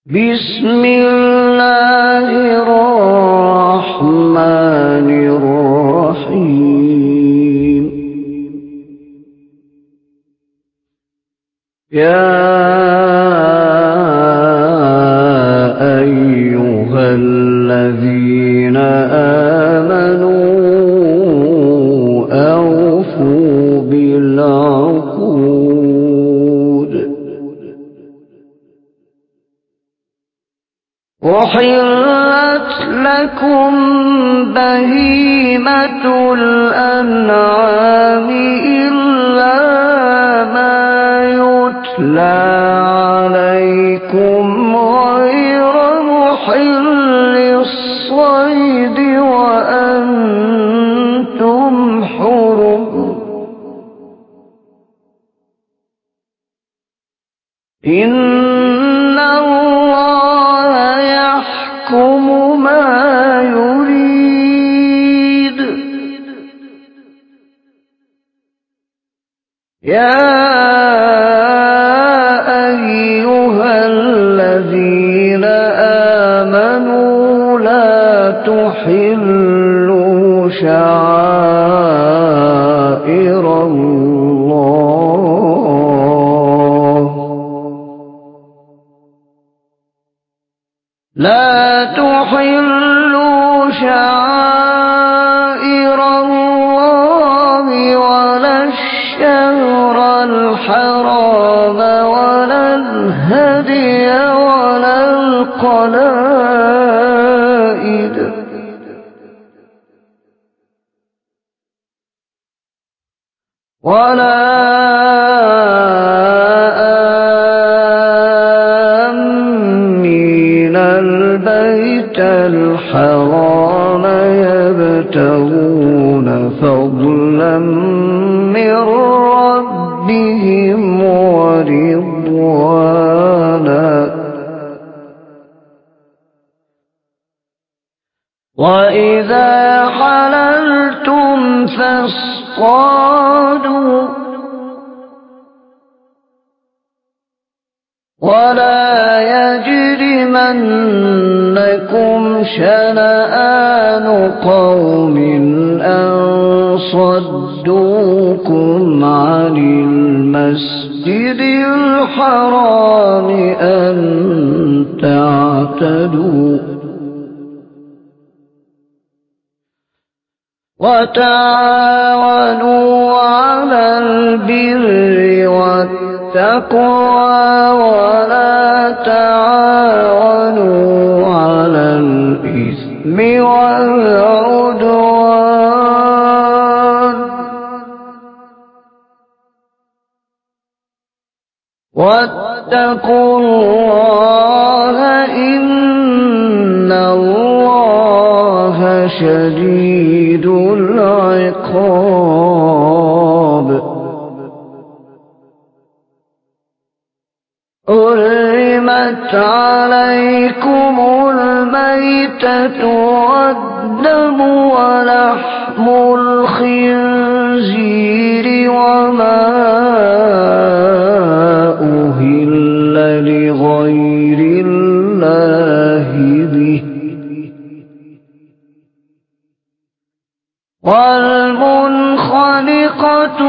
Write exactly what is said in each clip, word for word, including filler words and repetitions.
بسم الله الرحمن الرحيم. يا أيها الذين آمنوا أوفوا بالعقود. أحلت لكم بهيمة الأنعام إلا ما يتلى عليكم غير محل الصيد وأنتم حرم. إن الله يحكم ما يريد. يا أيها الذين آمنوا لا تحلوا شعائر الله لا تحلوا شعائر الله ولا الشهر الحرام ولا الهدي ولا القلائد ولا آمين البيت الحرام يبتغون فضلا من ربهم ورضوانا. وإذا حللتم فاصطادوا ولا يجرمنكم شنآن قوم أن صدوكم عن المسجد الحرام أن تعتدوا وتعاونوا على البر والتقوى ولا تعاونوا على الإثم والعدوان واتقوا الله إن الله شديد العقاب. حرمت عليكم الميتة والدم ولحم الخنزير وما أهل لغير الله به والمنخنقة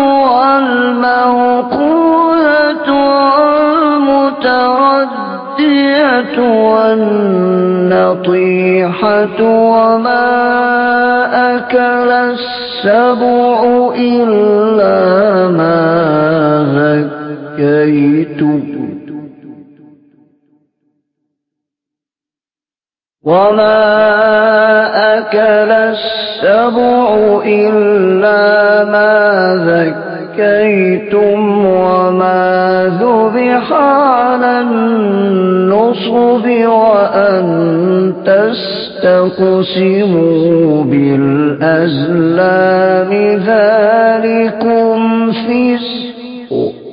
والموقوذة والمتردية والنطيحة وما أكل السبع إلا ما ذكيتم وما أكل السبع إلا ما ذكيتم وما ذبح على النصب وأن تستقسموا بالأزلام ذلكم فسق.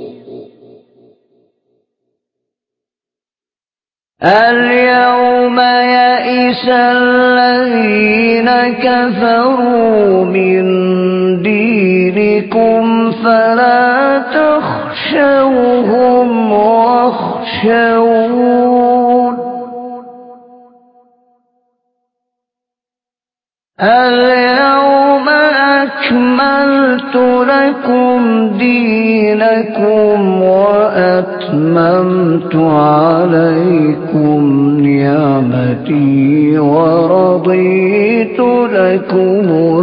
اليوم يئس الذين كفروا من دينكم فلا تخشوهم واخشون اليوم أكملت لكم دينكم وأتممت عليكم نعمتي ورضيت لكم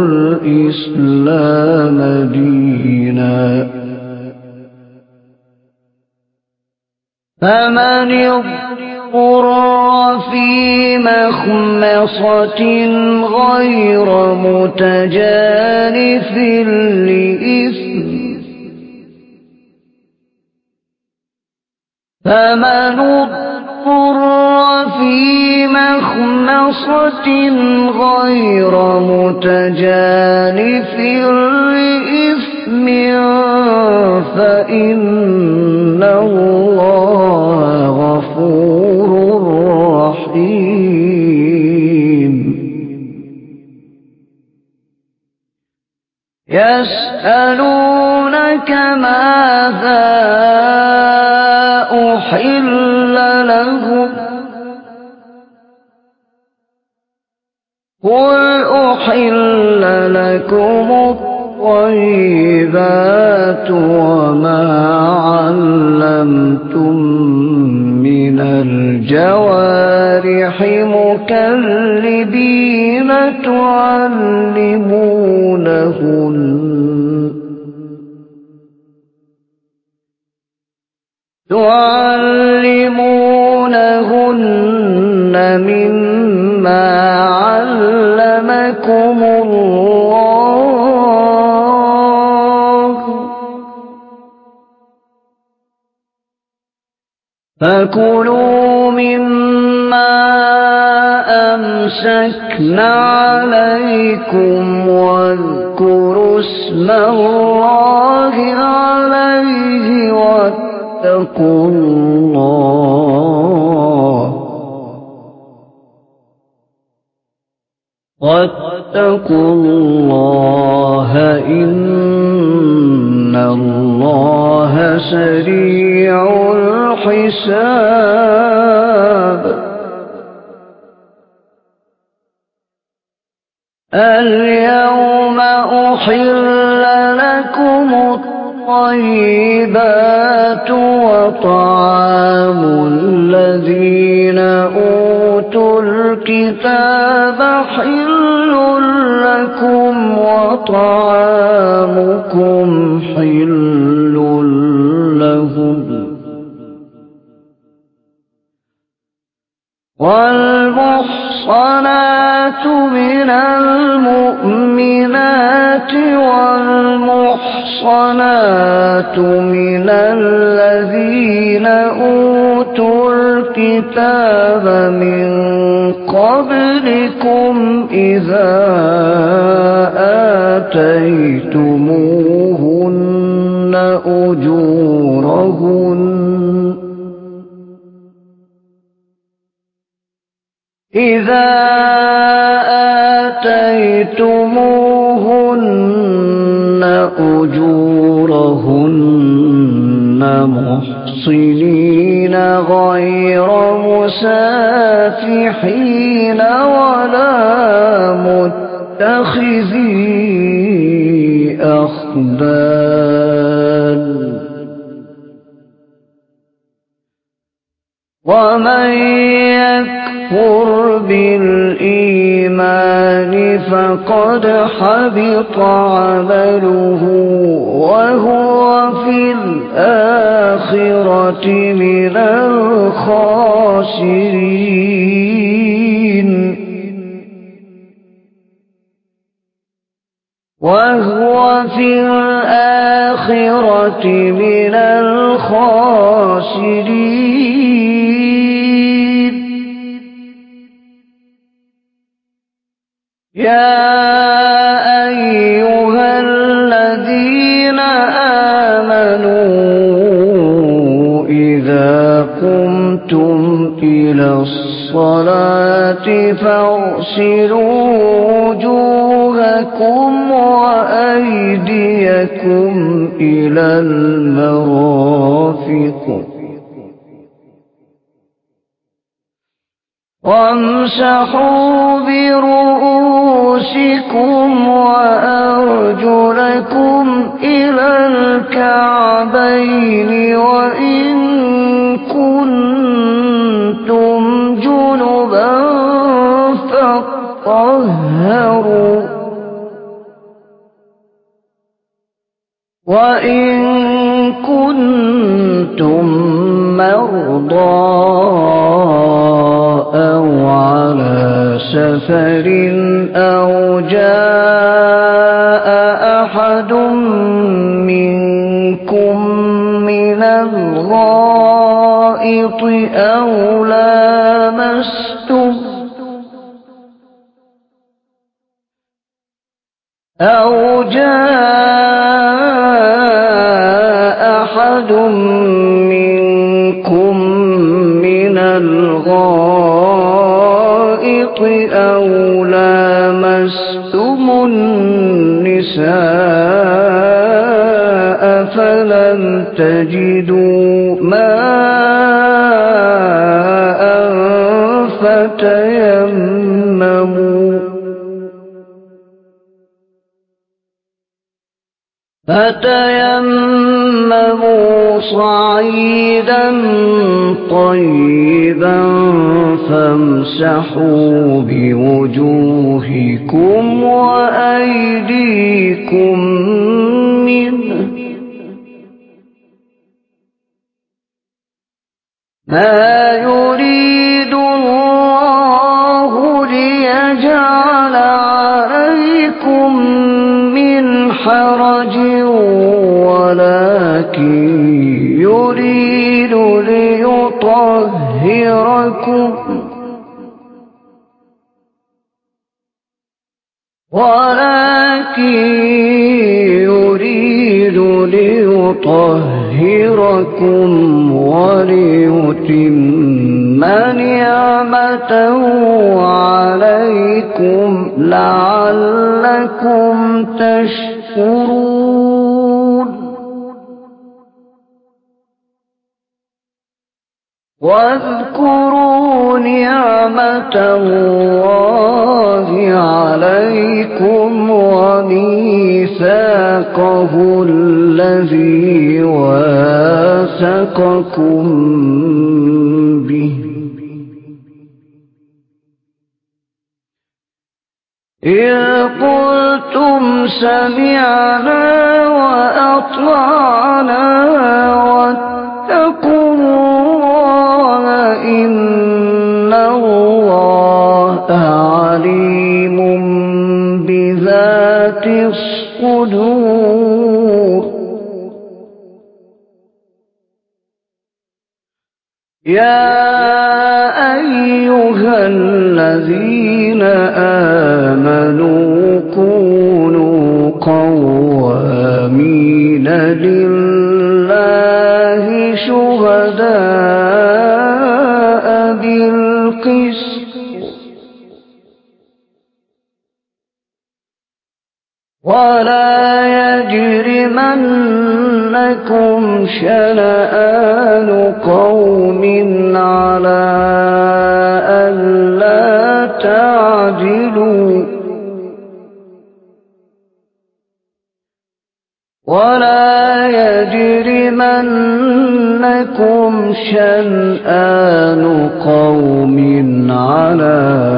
الإسلام دينا فمن اضطر في مخمصة غير متجانف لإثم فمن اضطر في مخمصة غير متجانف لإثم فإن الله غفور رحيم يسألونك ماذا أحل لهم قل أحل لكم الطيبات وما علمتم من الجوارح مكلبين تعلمونهن تعلمونهن مما علمكم الله فكلوا مما أمسكنا عليكم واذكروا اسم الله عليه واتقوا الله واتقوا الله إن الله سريع الحساب اليوم أحل لكم الطيبات وطعام الذين أوتوا الكتاب حل لكم وطعامكم حل لهم والمحصنات من المؤمنات والمحصنات من الذين أوتوا الكتاب من قبلكم إذا آتيتموهن أجورهن إذا آتيتموهن أجورهن محصنين غير مسافحين ولا متخذي أخدان ومن يكفر بالإيمان فقد حبط عمله وهو في الآخرة من الخاسرين وهو في الآخرة من الخاسرين يا أيها الذين آمنوا إذا قمتم إلى الصلاة فاغسلوا وجوهكم وأيديكم إلى المرافق وامسحوا برؤوسكم وأرجلكم إلى الكعبين وإن كنتم جنبا فاطهروا وإن كنتم مرضى أو على سفر أو جاء أحد منكم من الغائط أو لامستم أو جاء أحد منكم من الغائط أو لامستم النساء فلم تجدوا ماء فتيمموا فتيمموا صعيدا طيبا فامسحوا بوجوهكم وأيديكم منه ما يريد الله ليجعل عليكم من حرج ولكن يريد ليطهركم ولكن يريد ليطهركم وليتم نعمته عليكم لعلكم تشكرون واذكروا نعمة الله عليكم وميثاقه الذي واثقكم به إذ قلتم سمعنا وأطعنا واتقوا الله إن الله عليم بذات الصدور يا أيها الذين آمنوا كونوا قوامين لله شهداء بالقسط ولا يجرمنكم شنآن قوم على ألا تعدلوا ولا يجرمنكم شنآن قوم على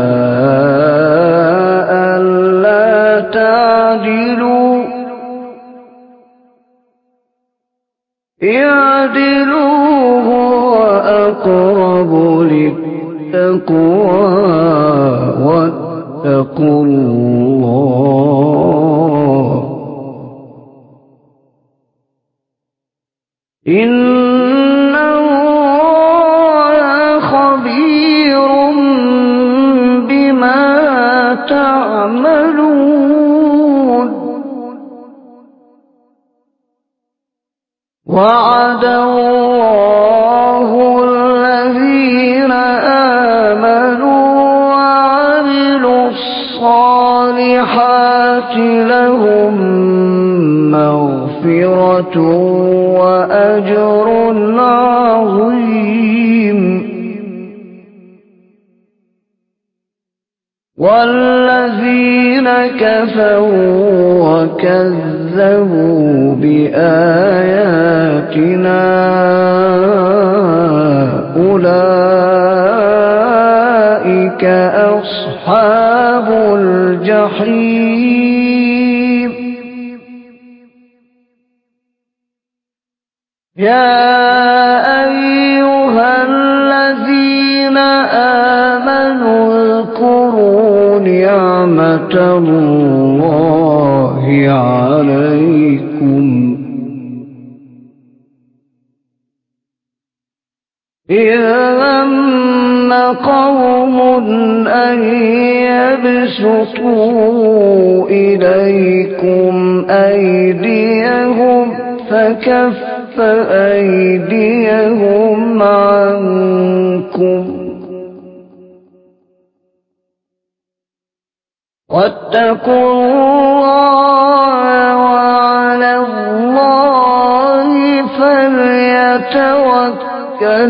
ألا تعدلوا اعدلوا هو أقرب للتقوى واتقوا الله إن الله خبير بما تعملون وعد الله الذين آمنوا وعملوا الصالحات لهم مغفرة وأجر عظيم والذين كفروا وكذبوا بآياتنا أولئك أصحاب الجحيم. يا أيها الذين آمنوا اذكروا نعمة الله عليكم إذ هم قوم أن يبسطوا إليكم أيديهم فكف أيديهم عنكم واتقوا الله وعلى الله فليتوكل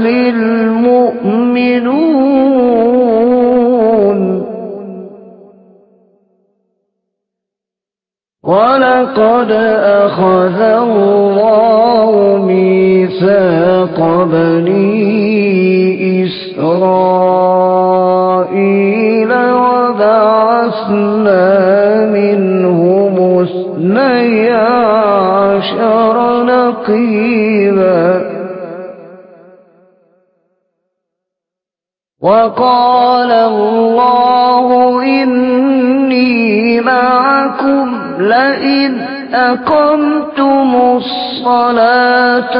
المؤمنون. ولقد أخذ الله ميثاق بني إسرائيل وبعثنا منهم اثني عشر نقيبا وقال الله إني معكم لئن أقمتم الصلاة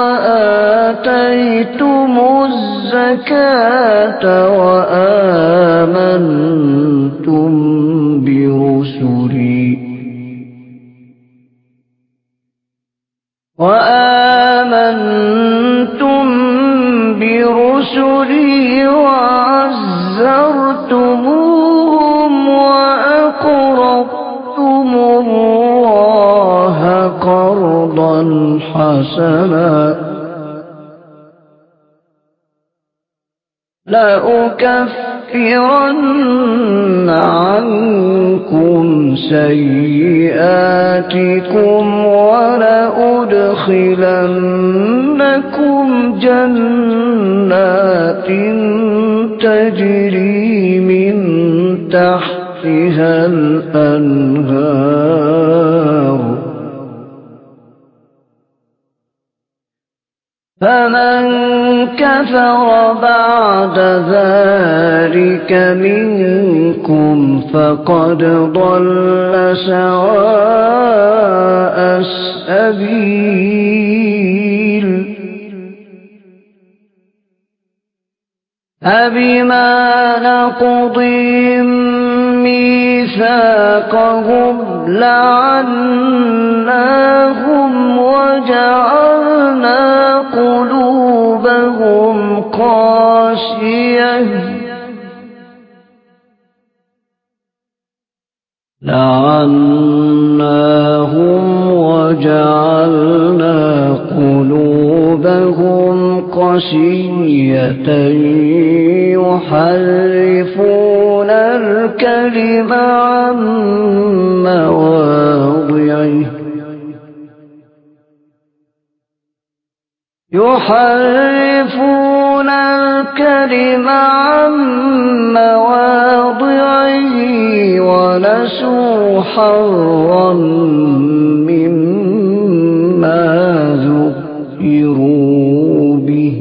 وآتيتم الزكاة وآمنتم برسلي وآمنتم برسلي وعزرتموهم وأقرضتم الله قرضا حسنا لأكفرن عنكم سيئاتكم ولأدخلنكم جنات تجري من تحتها الأنهار فمن كفر بعد ذلك منكم فقد ضل سواء السبيل. أبما نقضهم ميثاقهم لعناهم وجعلنا قلوبهم قاسية لعناهم وجعلنا قلوبهم قسية يحرفون الكلم عن مواضعه يحرفون الكلم عن مواضعه ونسوا حظا مما ذكروا به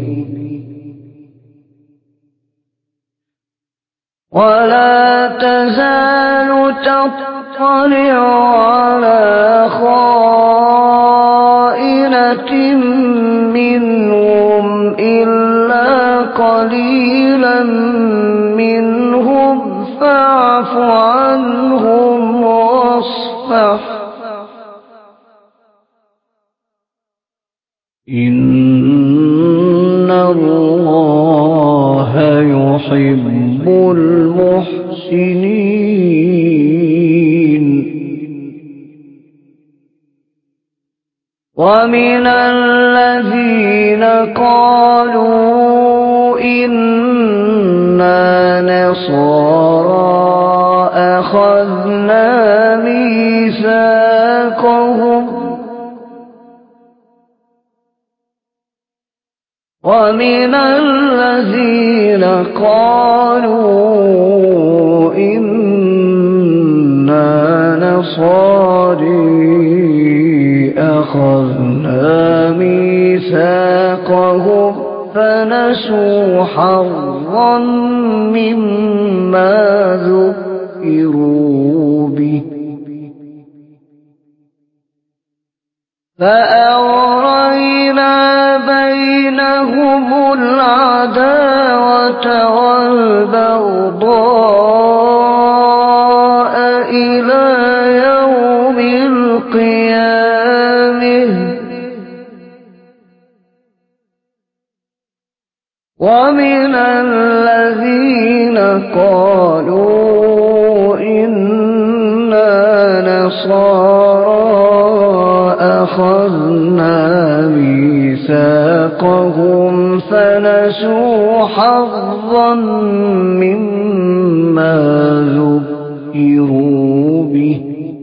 ولا تزال تطلع على خائنة منهم إلا قليلا منهم فاعف عنهم واصفح إن الله يحب المحسنين. ومن الذين قالوا إنا نصارى أخذنا ميثاقهم ومن الذين قالوا إنا نصارى أخذنا ميثاقهم فنسوا حظا مما ذكروا به فأغرينا بينهم العداوة والبغضاء إلى يوم القيامة ومن الذين قالوا إنا نصارى أخذنا ميثاقهم فنسوا حظا مما ذكروا به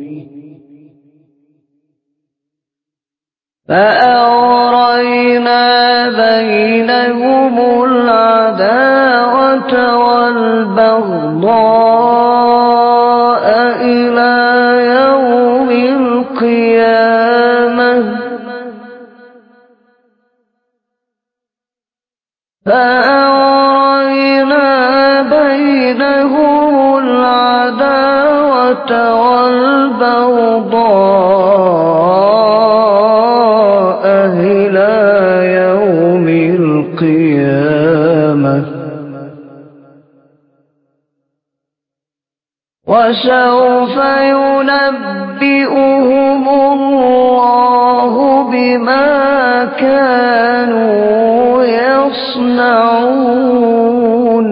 فأغرينا بينهم العداوة والبغضاء إلى يوم القيامة فأغرينا بينهم العداوة والبغضاء إلى يوم القيامة وسوف ينبئهم الله بما كانوا يصنعون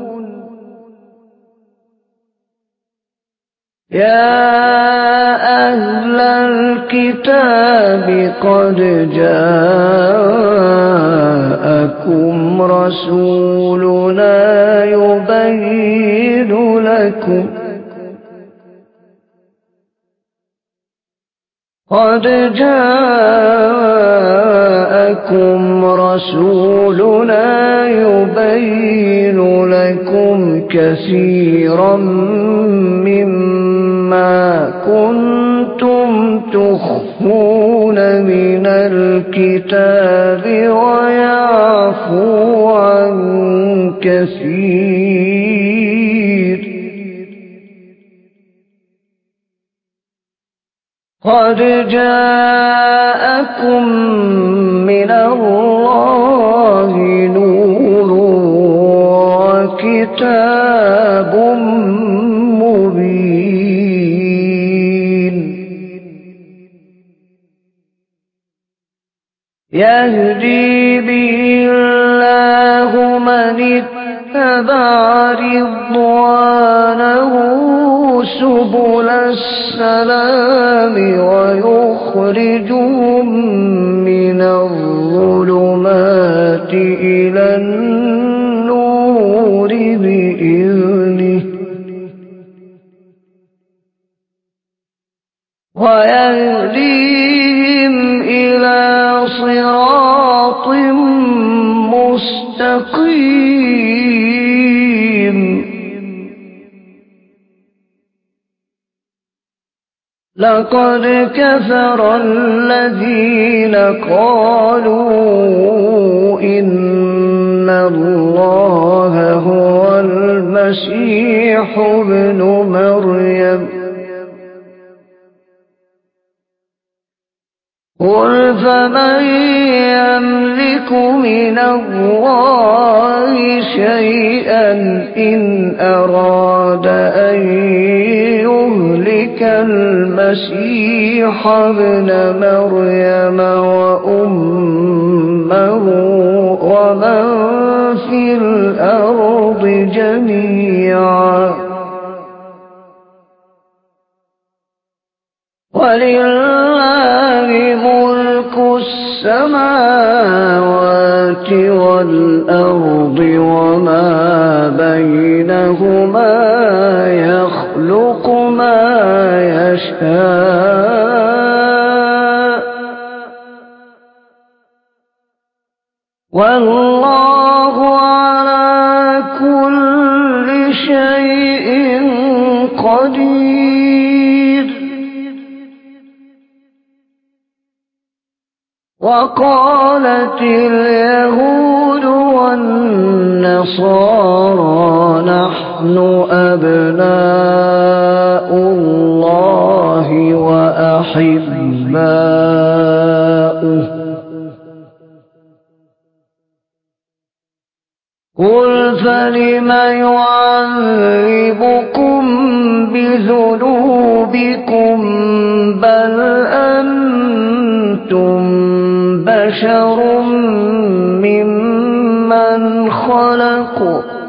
يا أهل الكتاب قد جاءكم رسولنا يبين لكم قد جاءكم رسولنا يبين لكم كثيرا مما كنتم تخفون من الكتاب ويعفو عن كثير قد جاءكم من الله نور وكتاب مبين يهدي به الله من اتبع رضوانه سبل السلام ويخرجهم من الظلمات إلى النور بإذنه ويهديهم إلى صراط مستقيم لقد كفر الذين قالوا إن الله هو المسيح ابن مريم قل فمن يملك من الله شيئا إن أراد أن يهلك المسيح ابن مريم وأمه ومن في الأرض جميعا ولله ملك السماوات والأرض وما بينهما يخلق ما يشاء والله على كل شيء قدير. وقالت اليهود والنصارى نحن أبناء الله وأحباؤه قل فلم يعذبكم بذنوبكم بل أنتم بشر ممن خلق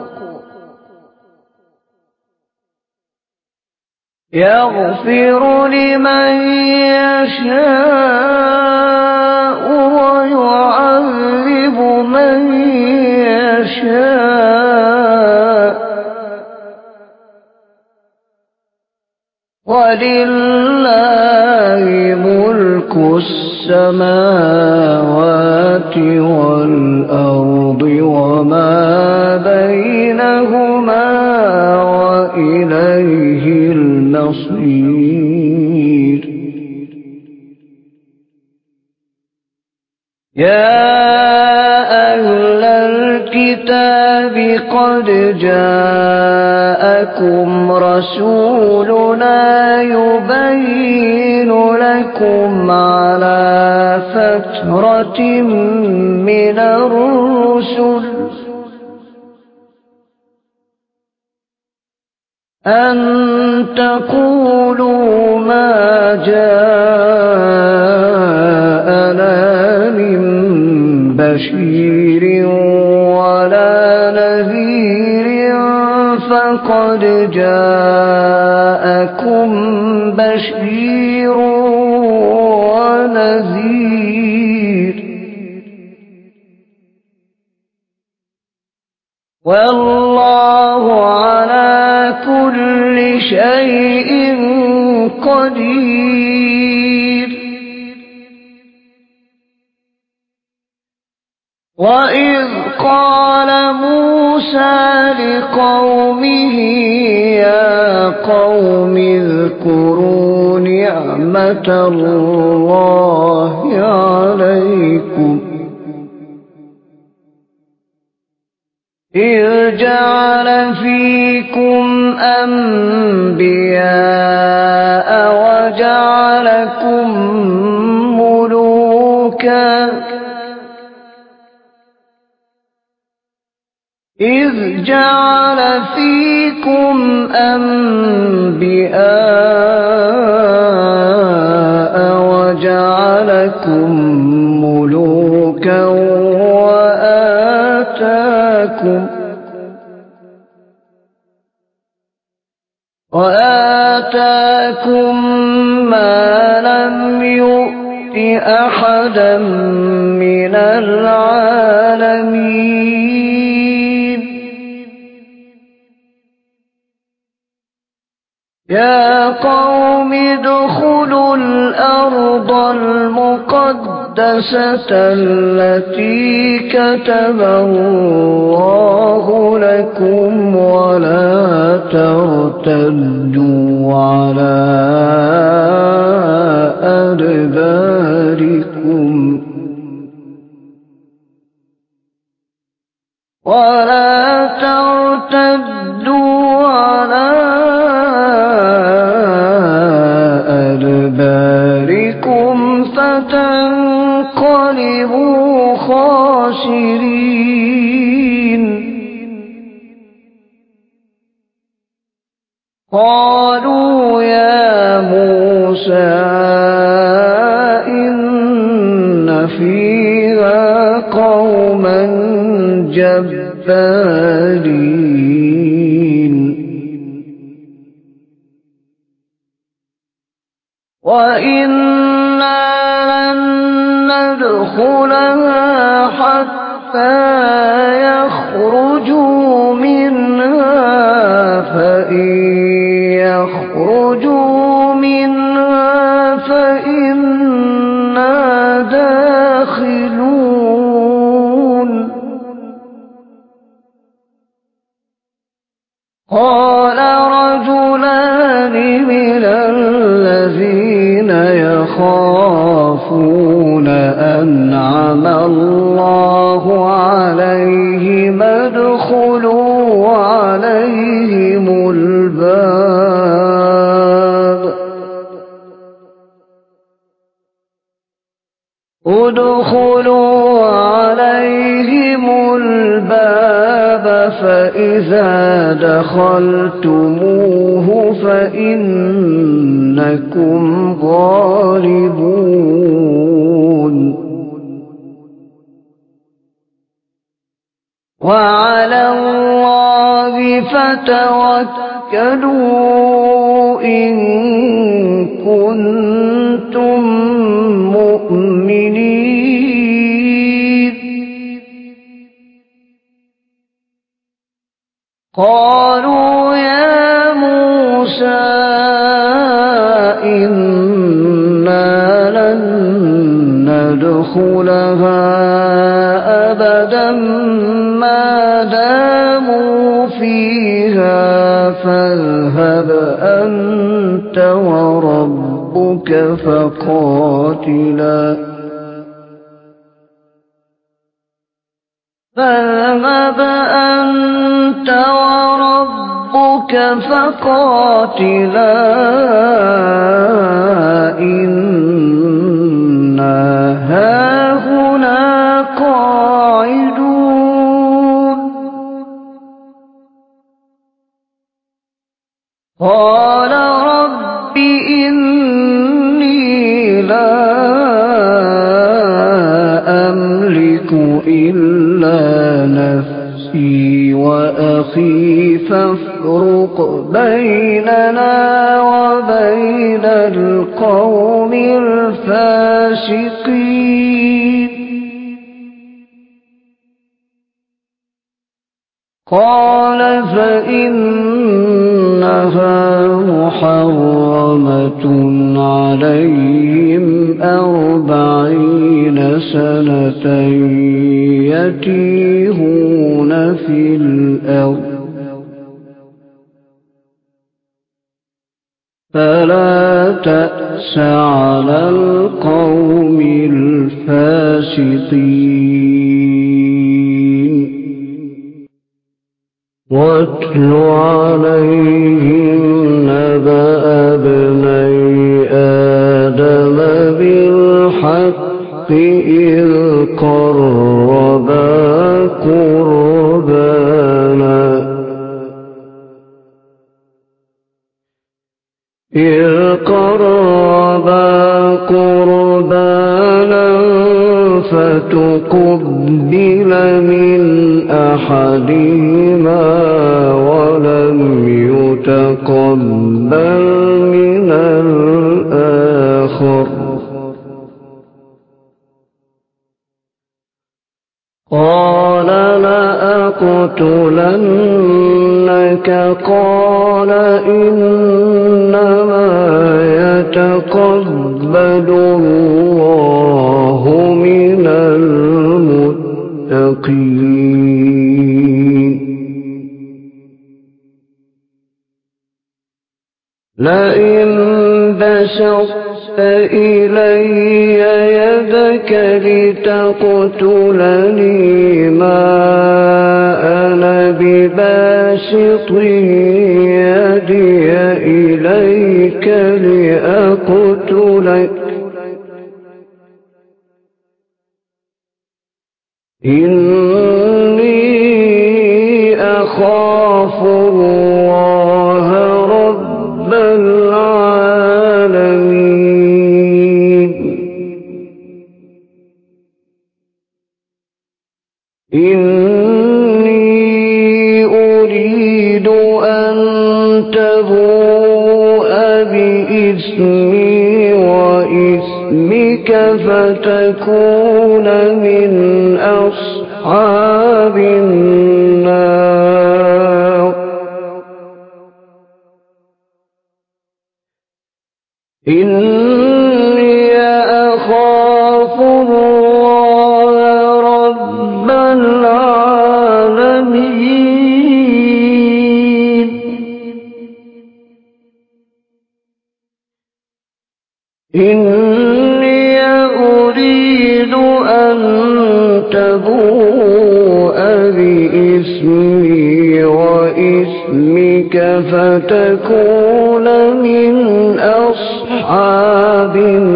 يغفر لمن يشاء ويعذب من يشاء ولله ملك السماوات والأرض وما بينهما وإليه المصير. يا أهل الكتاب قد جاءكم رسولنا يبين لكم على فترة من الرسل أن تقولوا ما جاءنا من بشير ولا نذير فقد جاءكم بشير ونذير والله على كل شيء قدير. وإذ قال موسى لقومه يا قوم اذكروا نعمة الله عليكم إذ جعل فيكم أنبياء وجعلكم ملوكا إذ جعل فيكم أنبياء وجعلكم ملوكا وآتاكم وآتاكم ما لم يؤت أحدا من العالمين. يا قوم ادخلوا الأرض المقدسة التي كتب الله لكم ولا ترتدوا على أدباركم ولا ترتدوا على أدباركم فتنقلبوا خاسرين. قالوا يا موسى إن فيها قوما جبارين وإنا لن ندخلها حتى يخرجوا منها فإن يخرجوا قال رجلان من الذين يخافون أنعم الله عليهم ادخلوا عليهم الباب ادخلوا عليهم الباب فإذا دخلتموه فإنكم غالبون وعلى الله فتوكلوا إن كنتم مؤمنين قالوا يا موسى إنا لن ندخلها أبدا ما داموا فيها فاذهب أنت وربك فقاتلا فاذهب أنت وربك فقاتلا إنا هاهنا قاعدون قال رب إني لا أملك إلا نفسي وأخي فافرق بيننا وبين القوم الفاسقين قال فإنها محرمة عليهم أربعين سنة يتيهون في الأرض فلا تأس على القوم الفاسقين واتل عليهم نبأ ابني آدم بالحق إذ قربا قربانا إذ قربا قربانا فتقبل من أحدهما ولم يتقبل من الآخر قال لأقتلنك قال إنما يتقبل الله من المتقين لئن بسطت إلي يدك لتقتلني ما أنا بباسط يدي إليك لأقتلك إني أخاف الله رب العالمين إني أريد أن تبوء بإثمي وإثمك فتكون من أصحاب النار إني أخاف الله رب العالمين إني أريد أن تبوء بإثمي وإثمك فتكون من أصحاب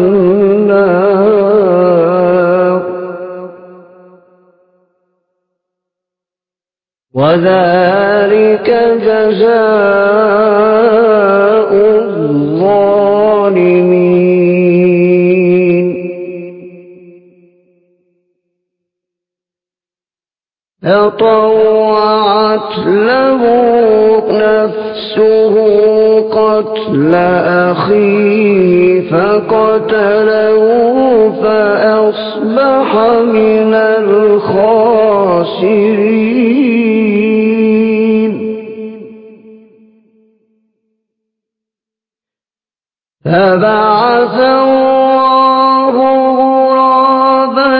النار وذلك جزاء الظالمين. فطوعت له نفسه قتل أخيه فقتله فأصبح من الخاسرين. فبعث الله غرابا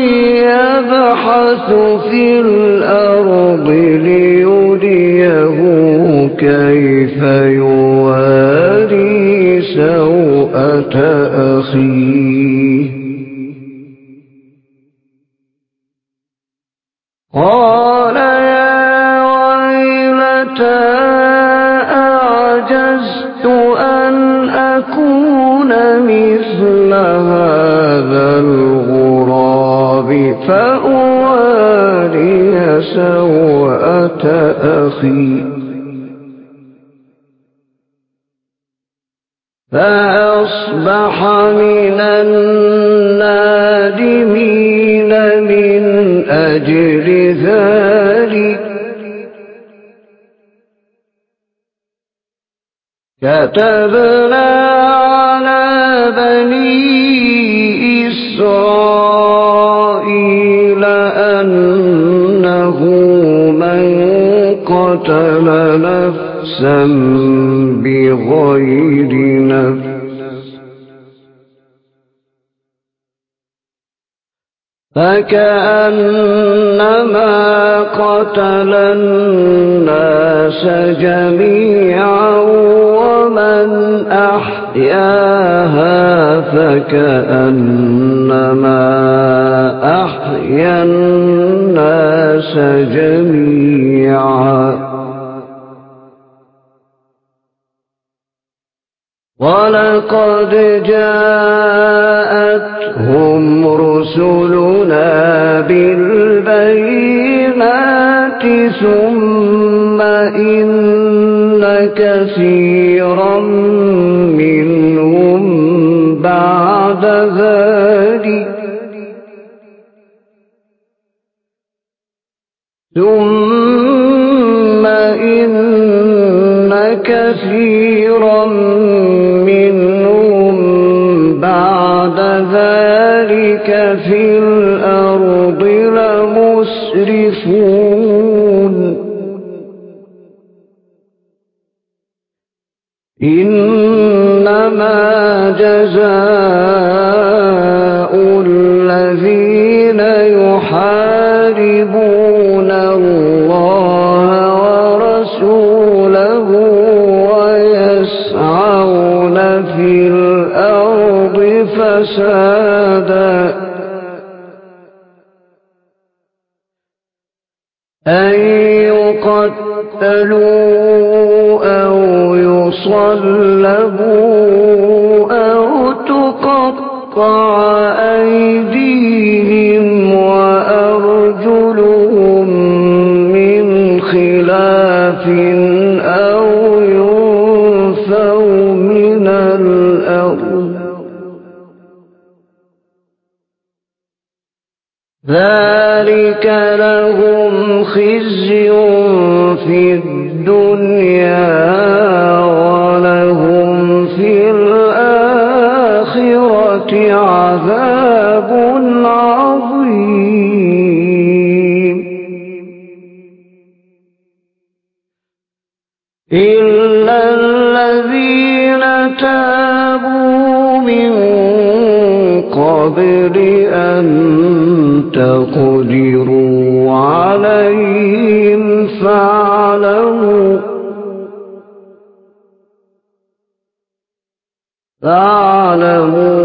يبحث في الأرض ليريه كيف يواري سوءة أخيه قال يا ويلتى أعجزت أن أكون مثل هذا الغراب فأواري سوءة أخي فأصبح من النادمين من أجل ذلك. كتبنا على بني إسرائيل أنه من قتل نفسا بغير نفس فكأنما قتل الناس جميعا ومن أحياها فكأنما أحيا الناس جميعا. ولقد جاءتهم رسلنا بالبينات ثم إن كثيرا منهم بعد ذلك ثم إن كثيرا منهم بعد ذلك في الأرض لمسرفون. إنما جزاء الذين يحاربون الله ورسوله ويسعون في الأرض فسادا أن يقتلوا أو يصلبوا أو تقطع أيديهم وأرجلهم من خلاف أو ينفوا من الأرض ذلك لهم خزي في الدنيا ولهم في الآخرة عذاب عظيم. إلا الذين تابوا من قبل أن تقدروا عليهم فاعلموا فاعلموا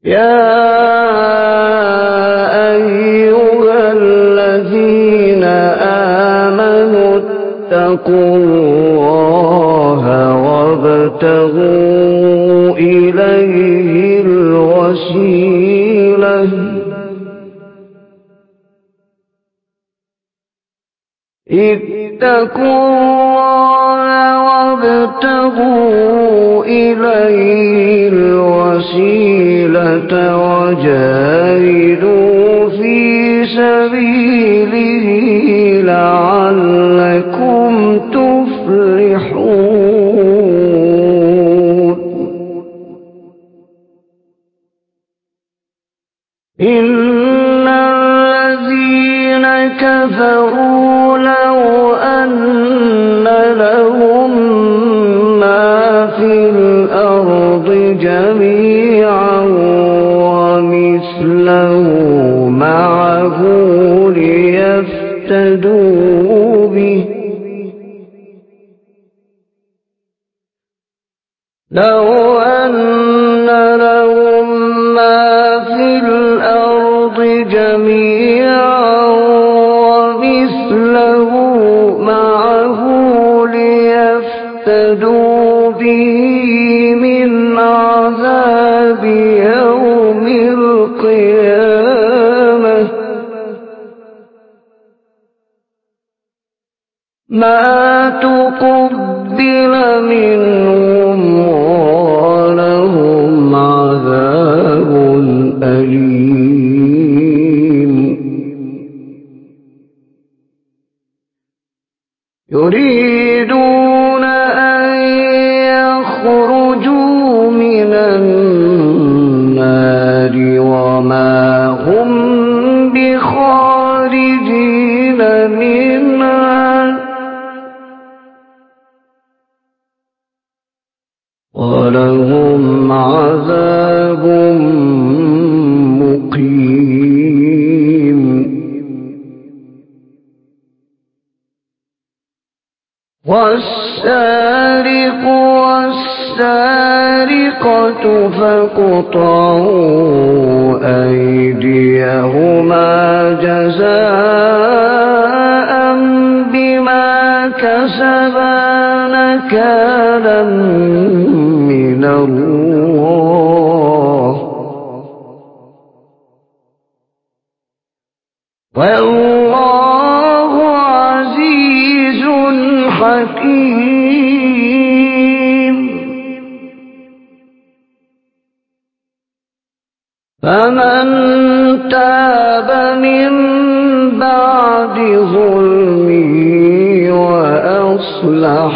يا أيها الذين آمنوا اتقوا الله وابتغوا إليه الوسيلة اتقوا الله وابتغوا إليه الوسيلة وجاهدوا في سبيله لعلكم تفلحون. إن الذين كفروا لو أن لهم ما في الأرض جميعا ومثله معه ليفتدوا به لو أن لهم ما في الأرض جميعا ومثله معه ليفتدوا به من عذاب يوم القيامة ما تقبل منهم ولهم عذاب أليم. يريدون أن يخرجوا من النار وما هم بخارجين منها ولهم عذاب مقيم. والسارق والسارقة فاقطعوا أيديهما جزاء بما كسبا نكالا من الله والله عزيز حكيم. فمن تاب من بعد ظلمه وأصلح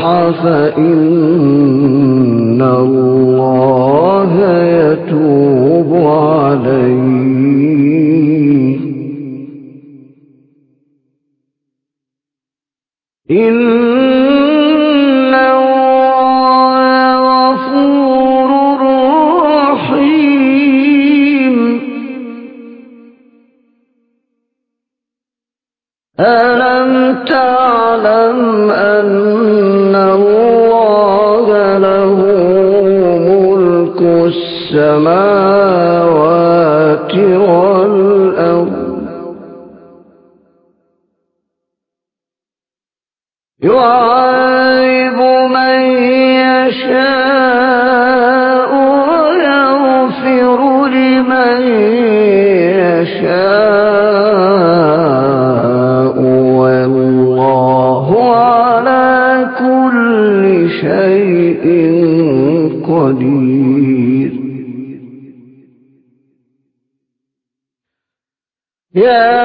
فإن الله يتوب عليه. إن الله غفور رحيم. ألم تعلم أن الله له ملك السماوات والأرض يعذب من يشاء ويغفر لمن يشاء والله على كل شيء قدير. يا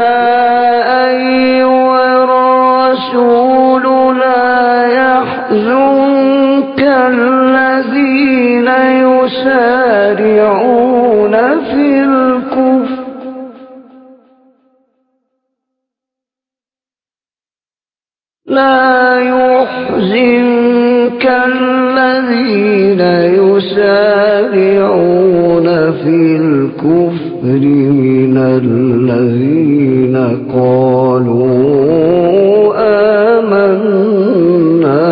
أيها الرسول لا يحزنك الذين يسارعون في الكفر لا يحزنك الذين يسارعون في الكفر من الذين قالوا آمنا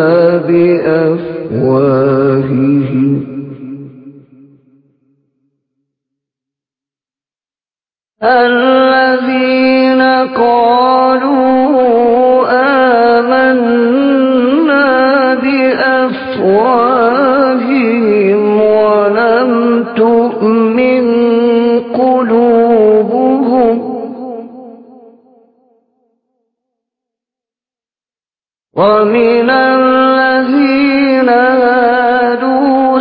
بأفواههم الذين قالوا آمنا بأفواههم ولم تؤمن قلوبهم ومن الذين هادوا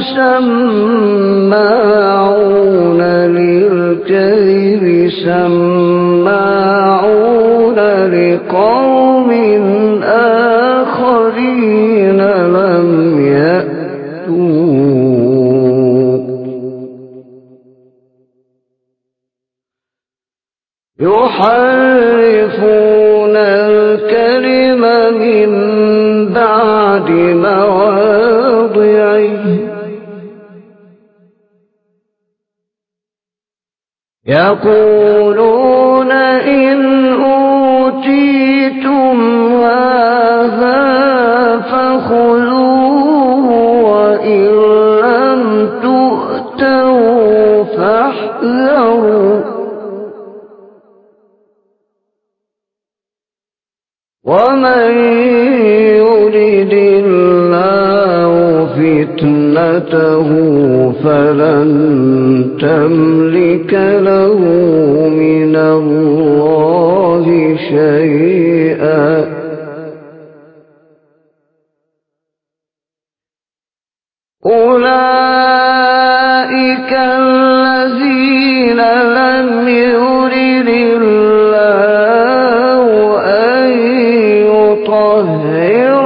سماعون للكذب سماعون لقوم آخرين لم يأتوك يحرفون الكلم من بعد مواضعه يقولون إن أوتيتم هذا فخذوه وإن لم تؤتوا فاحذروا ومن يرد الله فتنته فلن تملك له من الله شيئا أولئك الذين لم يرد الله أن يطهر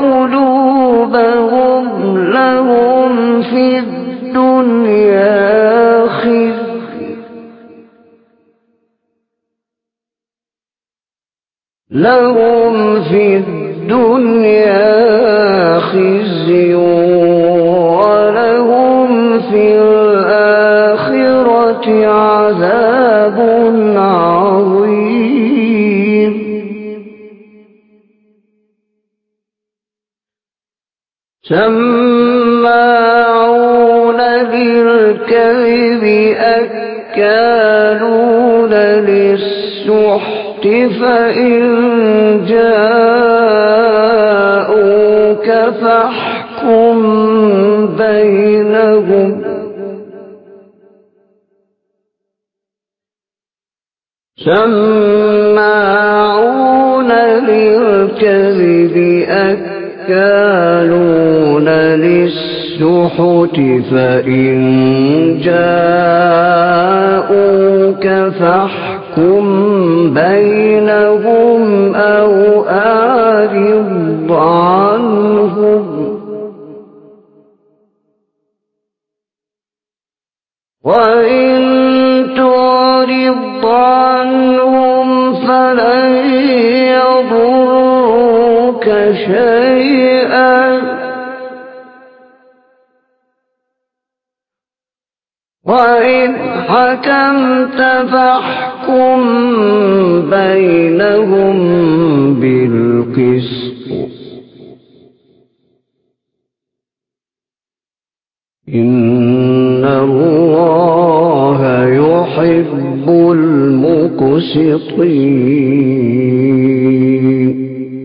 قلوبهم لهم في الدنيا خزي لهم في الدنيا خزي ولهم في الآخرة عذاب عظيم سماعون للكذب أكالون للسحت فإن جاءوك فاحكم بينهم سماعون للكذب أكالون للسحت فإن جاءوك فاحكم بينهم أو أعرض عنهم وإن تعرض عنهم فلن يضروك شيئا وإن حكمت فاحكم بينهم بالقسط إن الله يحب المقسطين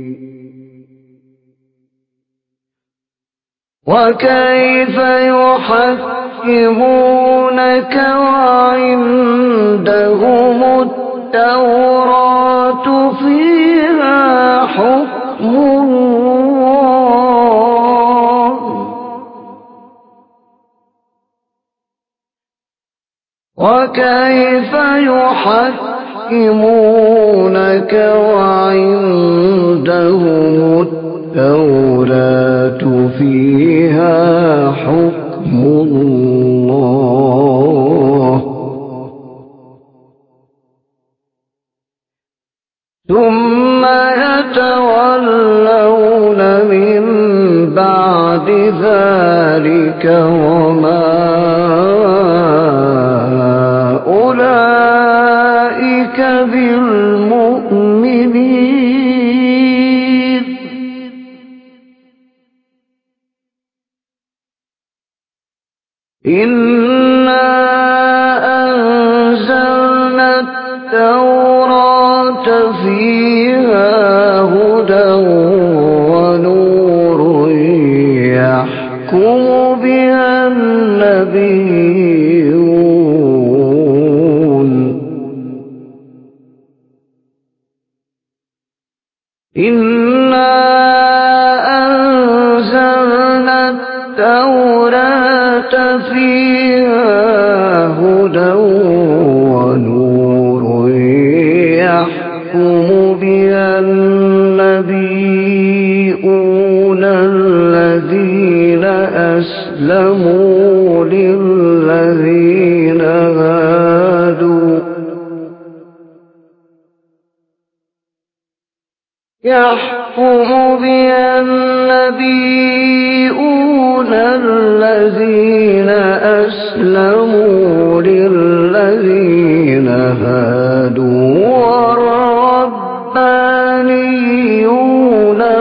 وكيف يحكمونك وعندهم التوراة فيها حكم الله وكيف يحكمونك وعندهم التوراة فيها حكم الله ثم يتولون من بعد ذلك وما أولئك بالمؤمنين إنا أنزلنا إنا أنزلنا التوراة فيها هدى ونور يحكم بها النبيون الذين أسلموا للذين هادوا يحكم بها النبيون الذين أسلموا للذين هادوا والربانيون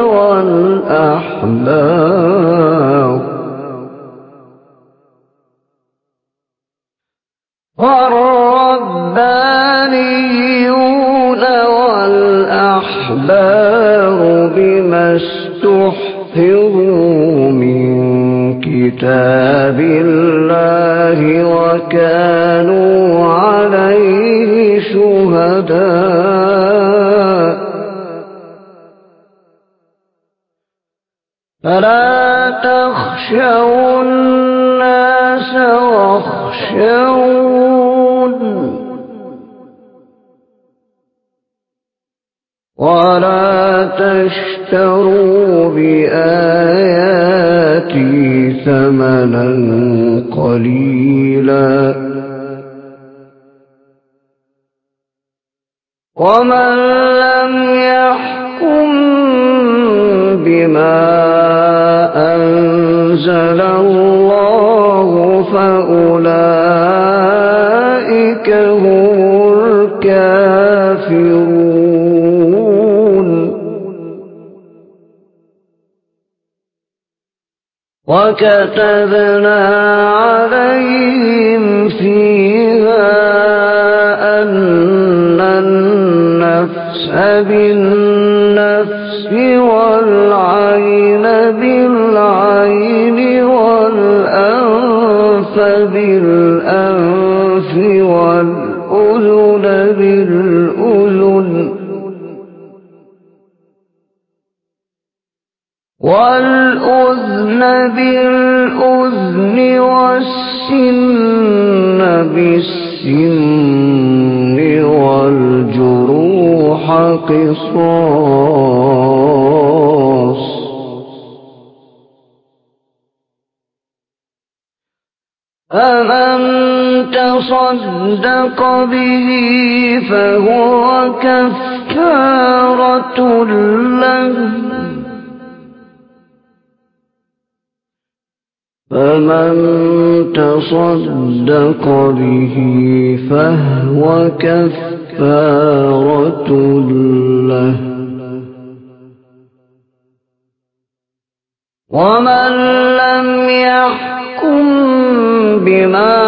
والأحبار والربانيون والأحبار بما استحفظوا من كتاب الله وكانوا عليه شهداء فلا تخشوا الناس واخشون ولا تشتروا بآياتي ثمنا قليلا ومن لم يحكم بما أنزل الله فأولئك هم الكافرون وكتبنا عليهم فيها أن النفس بالنفس والعين بالعين والأنف بالأنف والأذن بالأذن والأذن بالأذن والسن بالسن والجروح قصاص فمن تصدق به فهو كفارة له فمن تصدق به فهو كفارة له ومن لم يحكم بما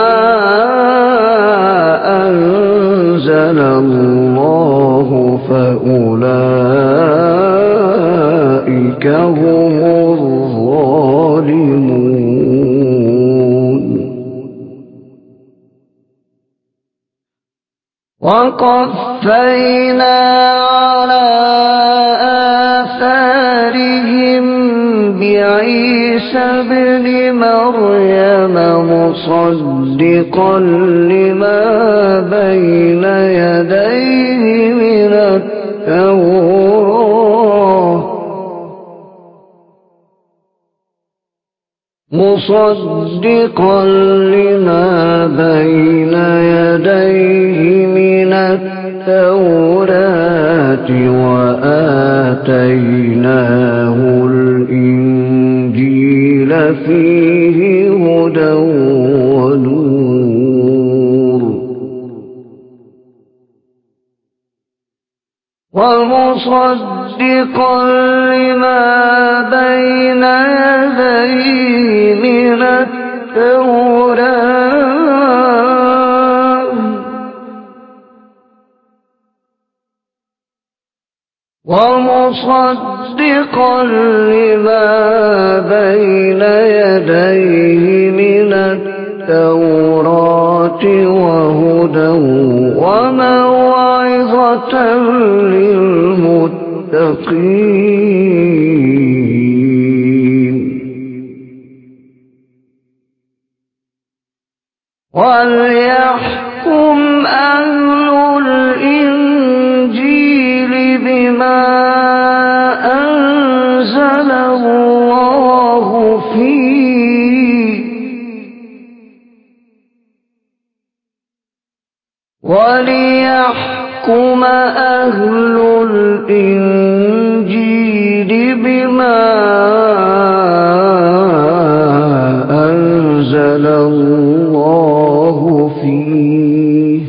أنزل الله فأولئك هم الظالمون وقفينا على آثارهم بعيسى ابن مريم مصدقا لما بين يديه من التوراة مصدقا لما بين يديه من التوراة وآتيناه الإنجيل فيه هدى ونور ومصدقا لما بين يديه من التوراة ومصدقا لما بين يديه من التوراة وهدى وموعظة للمتقين المتقين وليحكم أهل الإنجيل بما أنزل الله فيه وليحكم أهل الإنجيل بما أنزل الله فيه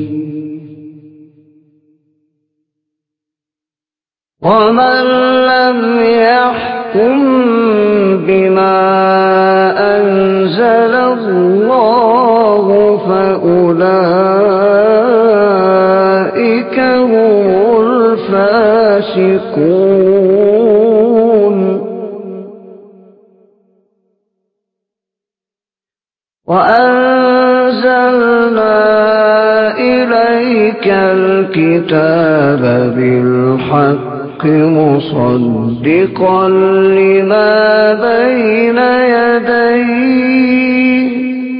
ومن لم يحكم بما أنزل الله فأولئك هم الفاسقون وأنزلنا إليك الكتاب بالحق مصدقا لما بين يديه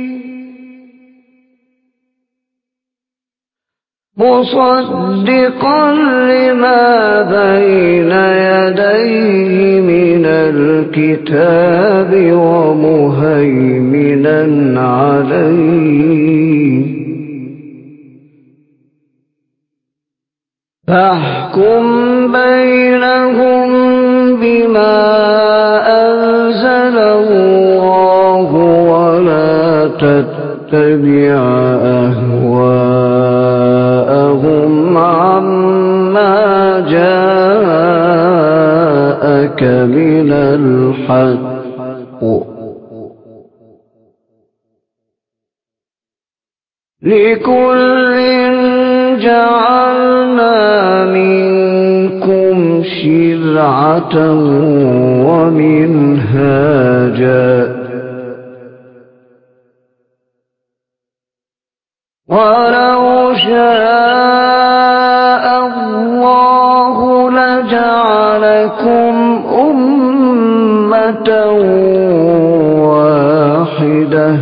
مصدقا لما بين يديه من الكتاب ومهيمنا عليه فاحكم بينهم بما أنزل الله ولا تتبع أهواءهم عما جاءك من الحق لكل جعلنا منكم شرعة ومنهاجا ولو شاء الله لجعلكم أمة واحدة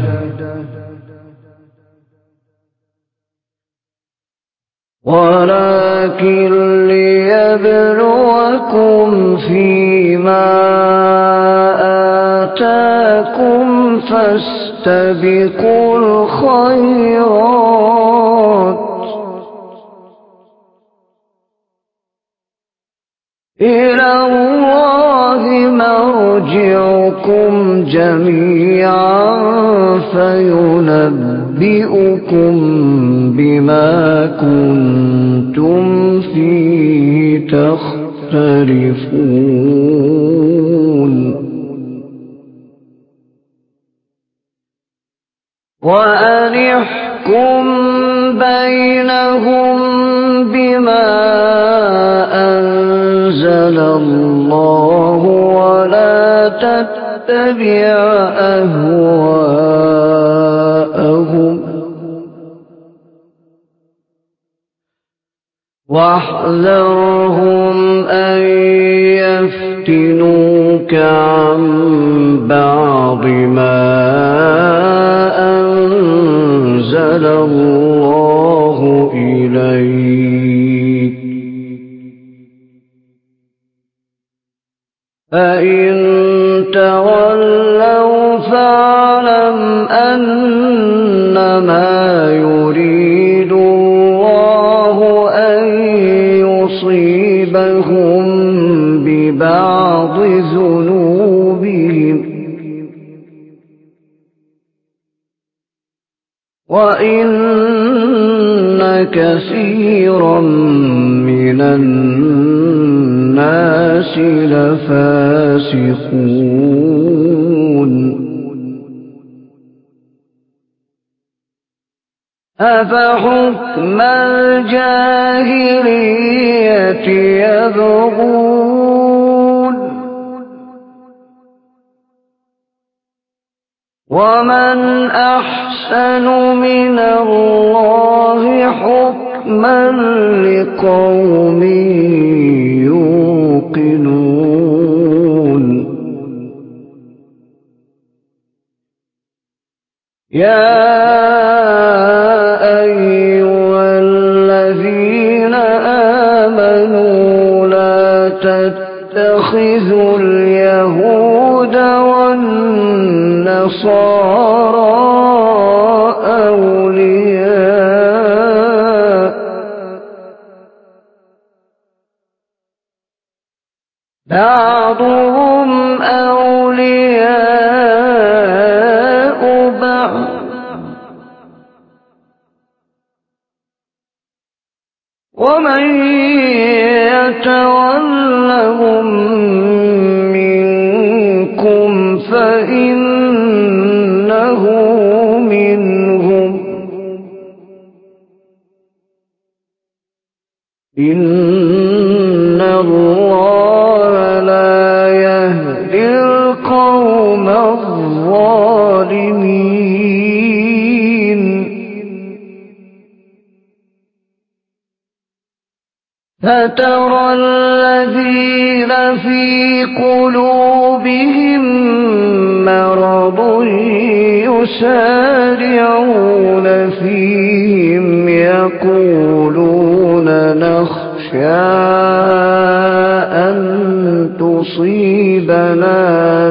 ولكن ليبلوكم فيما آتاكم فاستبقوا الخيرات إلى الله مرجعكم جميعا فينبئكم بما كنتم فيه تختلفون وأن احكم بينهم بما أنزل الله ولا تتبع أهواءهم واحذرهم أن يفتنوك عن بعض ما أنزل الله إليك فإن تولوا فاعلم أنما يريد الله أن يصيبهم ببعض ذنوبهم وإن كثيرا من الناس لفاسقون أفحكم الجاهلية يبغون ومن أحسن من الله حكما لقوم يوقنون يوقنون يا أيها الذين آمنوا لا تتخذوا اليهود والنصارى أولياء بعضهم أولياء بعض ومن يتولهم منكم فإنه منهم إن الله لا يهدي القوم الظالمين فترى الذين في قلوبهم مرض يسارعون فيهم يقولون نخشى أن تصيبنا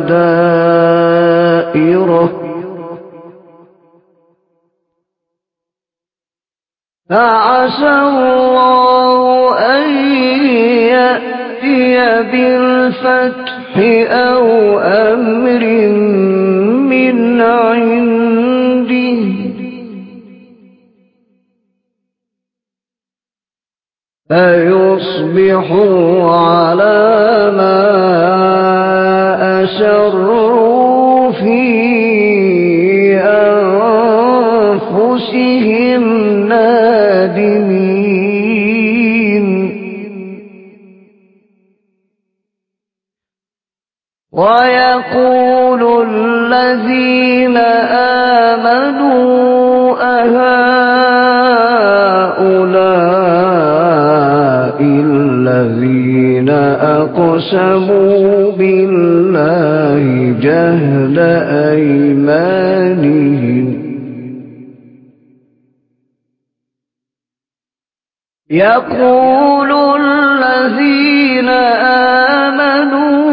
دائرة فعسى الله أن يأتي بالفتح أو أمر من عنده فيصبحوا على ما أسروا في أنفسهم نادمين ويقول الذين آمنوا أهؤلاء الذين أقسموا بالله جهد أيمانهم يقول الذين آمنوا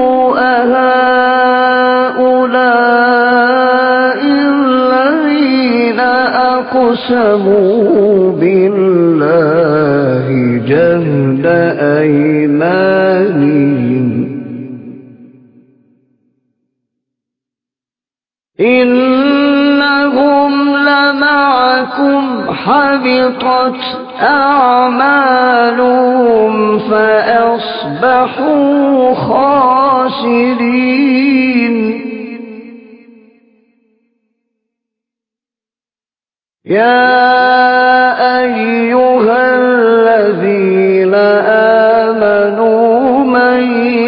أهؤلاء الذين أقسموا بالله جهد أيمانهم إنهم لمعكم حبطت أعمالهم فأصبحوا خاسرين يا أيها الذين آمنوا من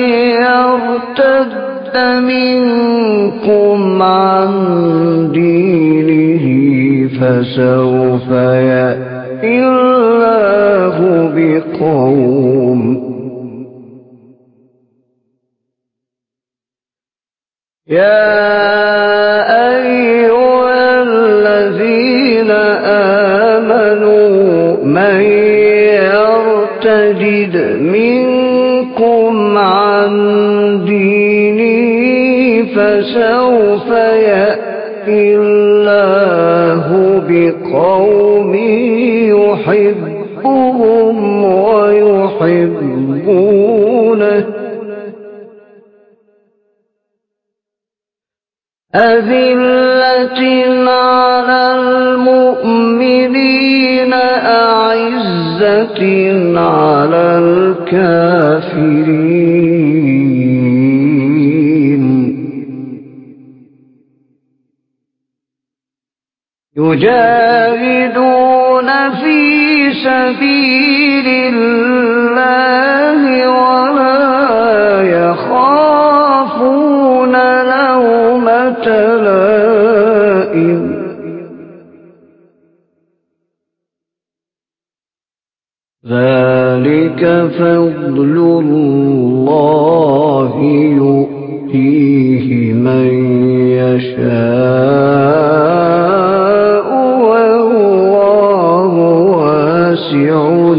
يرتد منكم عن دينه فسوف يأتي الله بقوم يا أيها الذين آمنوا من يرتد منكم عن دينه فسوف يأتي الله بقوم يحبهم ويحبونه أذلة على المؤمنين أعزة على الكافرين يجاهدون في سبيل الله ولا يخافون لومة لائم ذلك ذلك فضل الله يؤتيه من يشاء والله واسع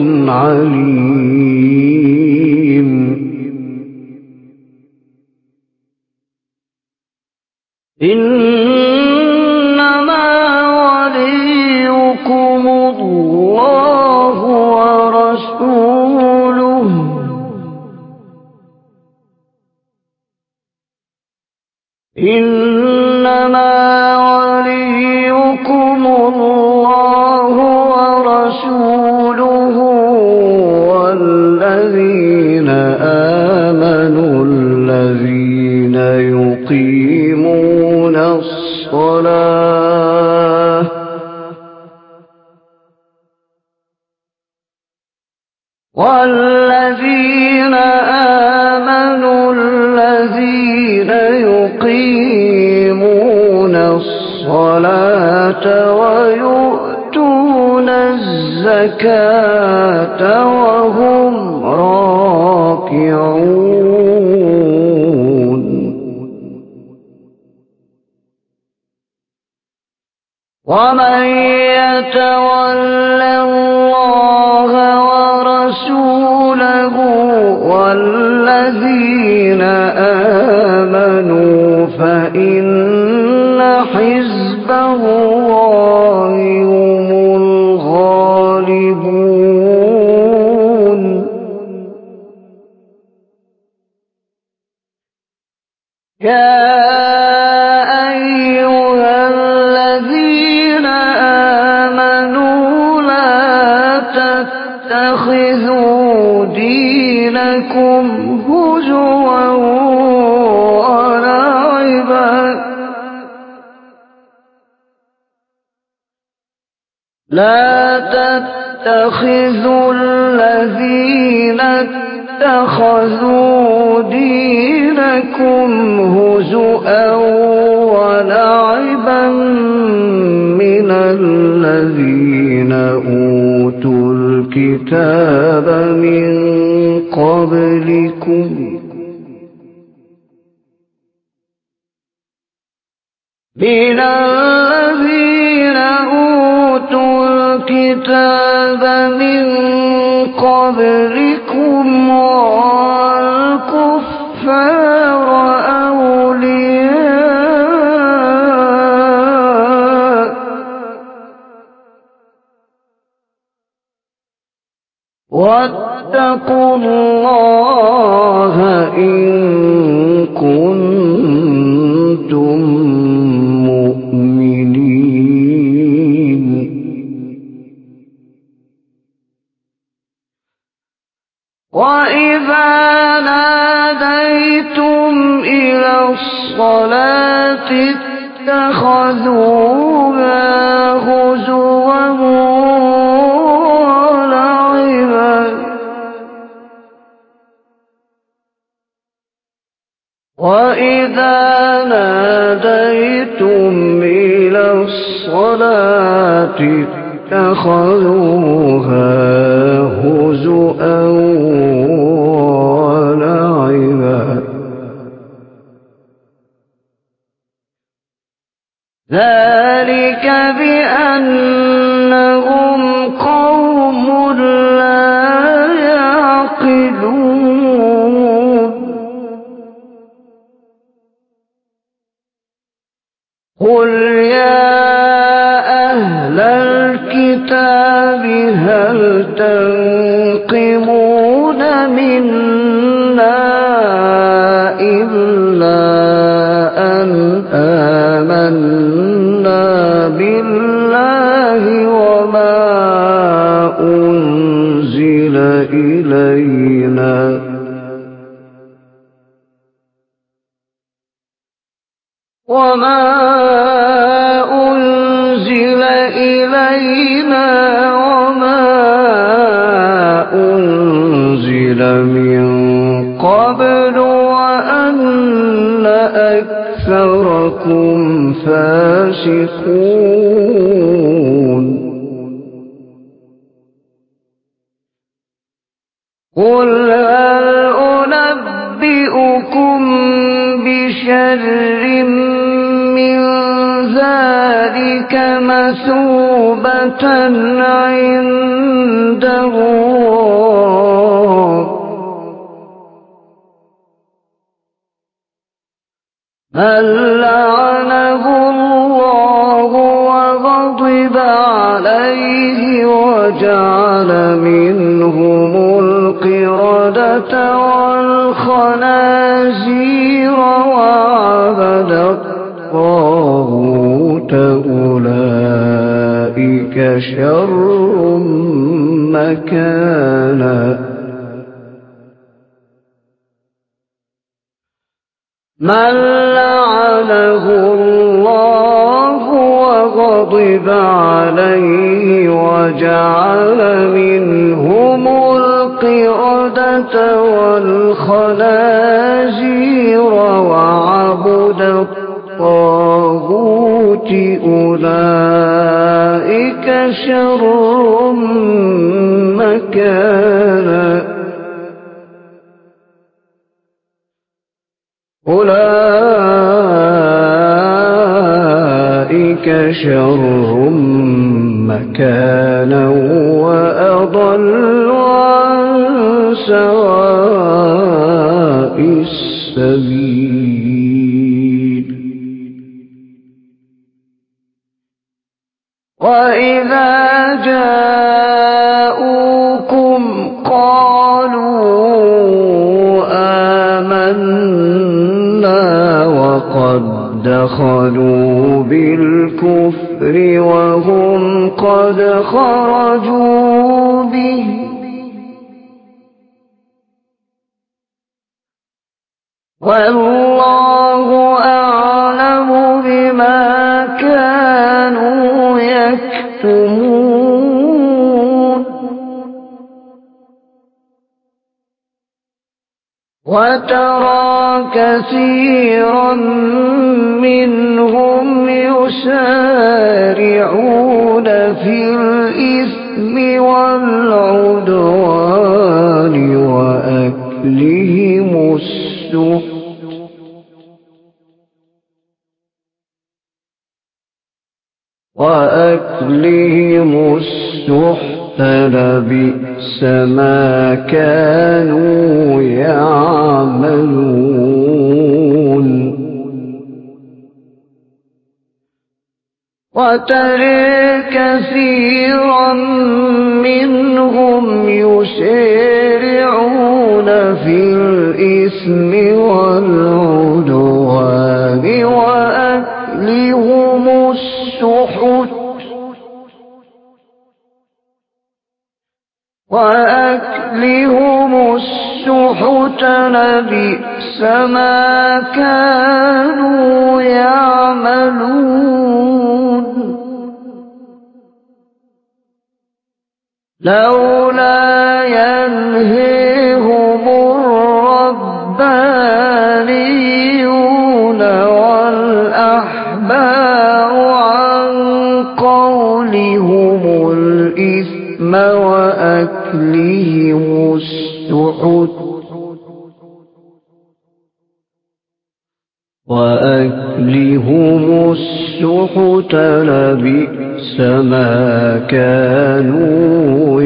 عليم. إنما وليكم الله ورسوله إنما وليكم الله ورسوله والذين آمنوا الذين يقيمون الصلاة والذين آمنوا الذين يقيمون الصلاة ويؤتون الزكاة وهم راكعون. ومن يتول الله ورسوله والذين آمنوا فإن حزب الله هم الغالبون. يا أيها الذين آمنوا لا تتخذوا دينكم هزوا ولعبا لا تتخذوا الذين اتخذوا دينكم هزؤا ولعبا من الذين أوتوا الكتاب من قبلكم من الذين أوتوا الكتاب من قبلكم والكفار أولياء واتقوا الله إن كنتم مؤمنين. وإذا ناديتم إلى الصلاة اتخذوها هزوا ولعبا وإذا ناديتم إلى الصلاة اتخذوها هزؤا ولعبا ذلك بأنهم قوم لا يعقلون. قل يا أهل الكتاب هل تنقمون منا إلا أن آمنا بالله وما أنزل إلينا وما أنزل إلينا وما أنزل من قبل وأن أكثركم فاسقون. مثوبة عنده من لعنه الله وغضب عليه وجعل منهم القردة والخنازير وعبد الطاغوت أولئك شر مكانا من لعنه الله وغضب عليه وجعل منهم القردة والخنازير وعبد الطاغوت أولئك شر مكانا أولئك شر مكانا وأضل عن سواء السبيل وإذا جاءوكم قالوا آمنا وقد دخلوا بالكفر وهم قد خرجوا به والله أعلم بما كانوا يكتمون وترى كثيرا منهم يسارعون في الإثم والعدوان وأكلهم السحت وأكلهم السحت لبئس ما كانوا يعملون وترى كثيرا منهم يسارعون في الإثم والعدوان وأكلهم السحت وأكلهم السحت لبئس ما كانوا يعملون لولا ينهيهم الربانيون والأحبار عن قولهم الإثم وأكلهم السحت وأكلهم السحت لبئس ما كانوا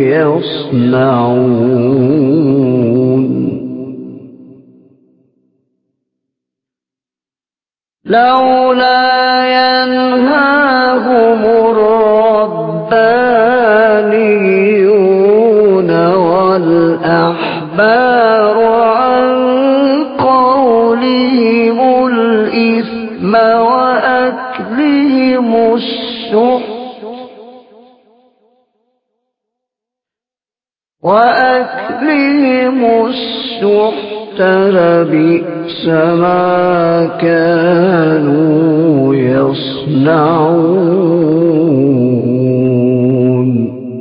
يصنعون لولا ينهاهم الربانيون والأحبار عن قولهم الإثم وأكلهم السحت وأكلهم السحت لبئس ما كانوا يصنعون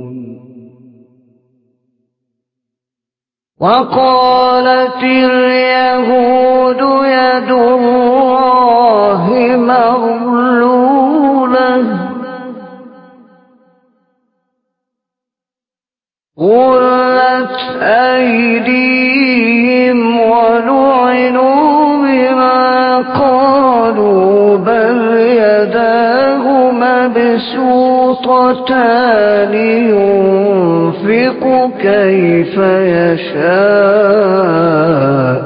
وقالت اليهود يد الله مغلولة غلت أيديهم ولعنوا بما قالوا بل يداه مبسوطتان مرتان ينفق كيف يشاء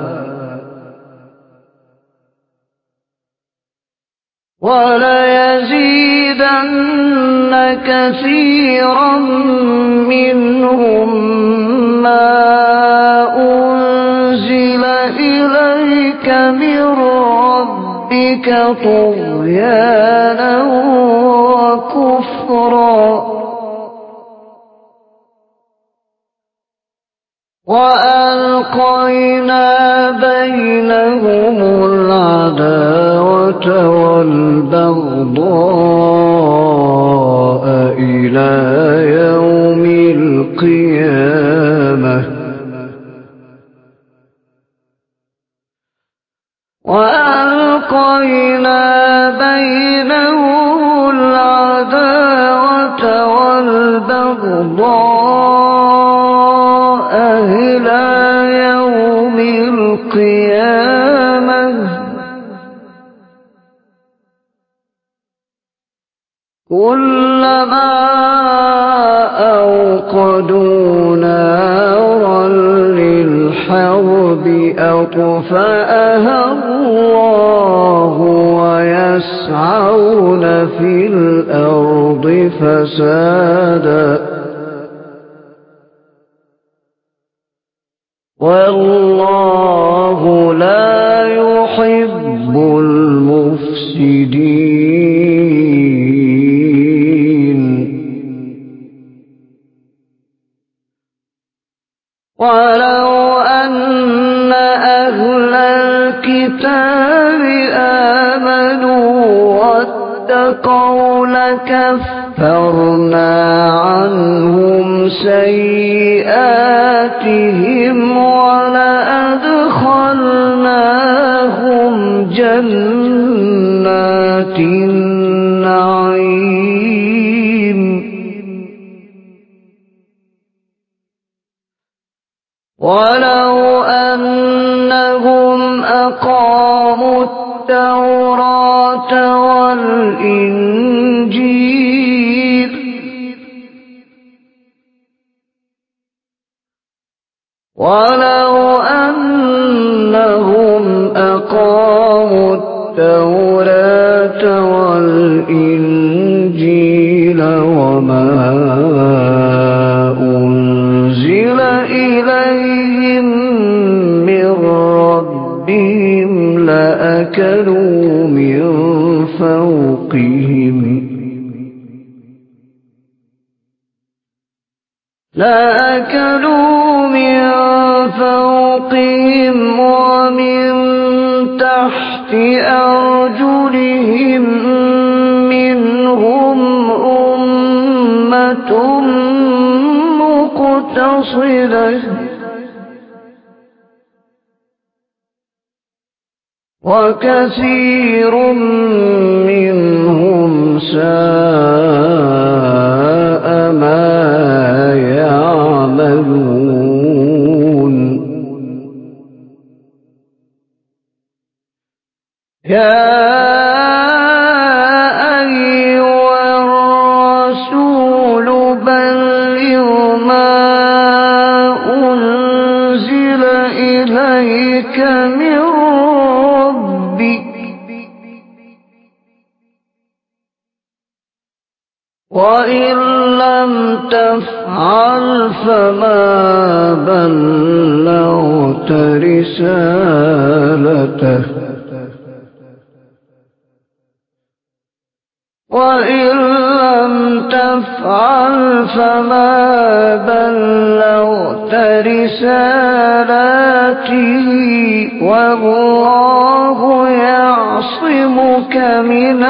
وليزيدن كثيرا منهم ما أنزل إليك من ربك طغيانا وكفرا وألقينا بينهم العداوة والبغضاء إلى يوم القيامة وألقينا بينهم العداوة والبغضاء إلى يوم القيامة كلما أوقدوا نارا للحرب أطفأها الله ويسعون في الأرض فسادا والله لا يحب المفسدين ولو أن أهل الكتاب آمنوا واتقوا لكفرنا عنهم سيئاتهم ولأدخلناهم جنات النعيم ولو أنهم أقاموا التوراة والإنجيل ولو أنهم أقاموا التوراة والإنجيل وما أنزل إليهم من ربهم لأكلوا من فوقهم لأكلوا من فوقهم ومن تحت أرجلهم منهم أمة مقتصدة وكثير منهم ساء ما يعملون يا أيها الرسول بلغ ما أنزل إليك من ربك وإن لم تفعل فما بلغت رسالته وإن لم تفعل فما بلغت رسالاته والله يعصمك من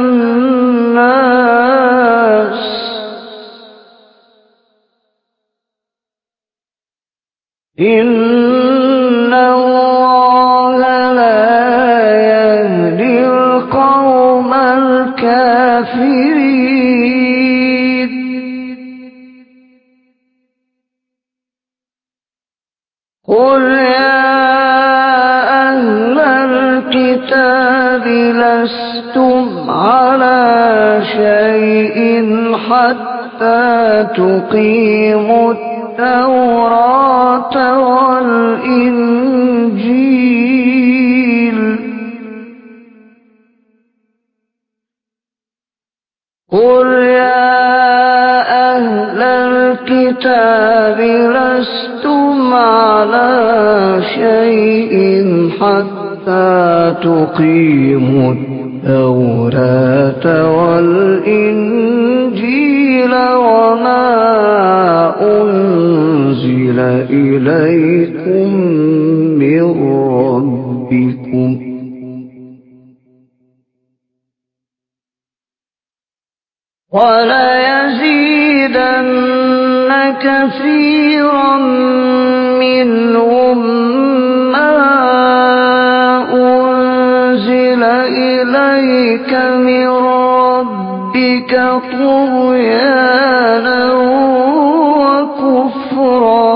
الناس إن الله لا يهدي القوم الكافرين قل يا أهل الكتاب لستم على شيء حتى تقيموا التوراة والإنجيل قل يا أهل الكتاب لستم على شيء حتى تقيموا التوراة والإنجيل وما أنزل إليكم من ربكم وليزيدن كثيرا منهم ما أنزل إليك من ربك طغيانا وكفرا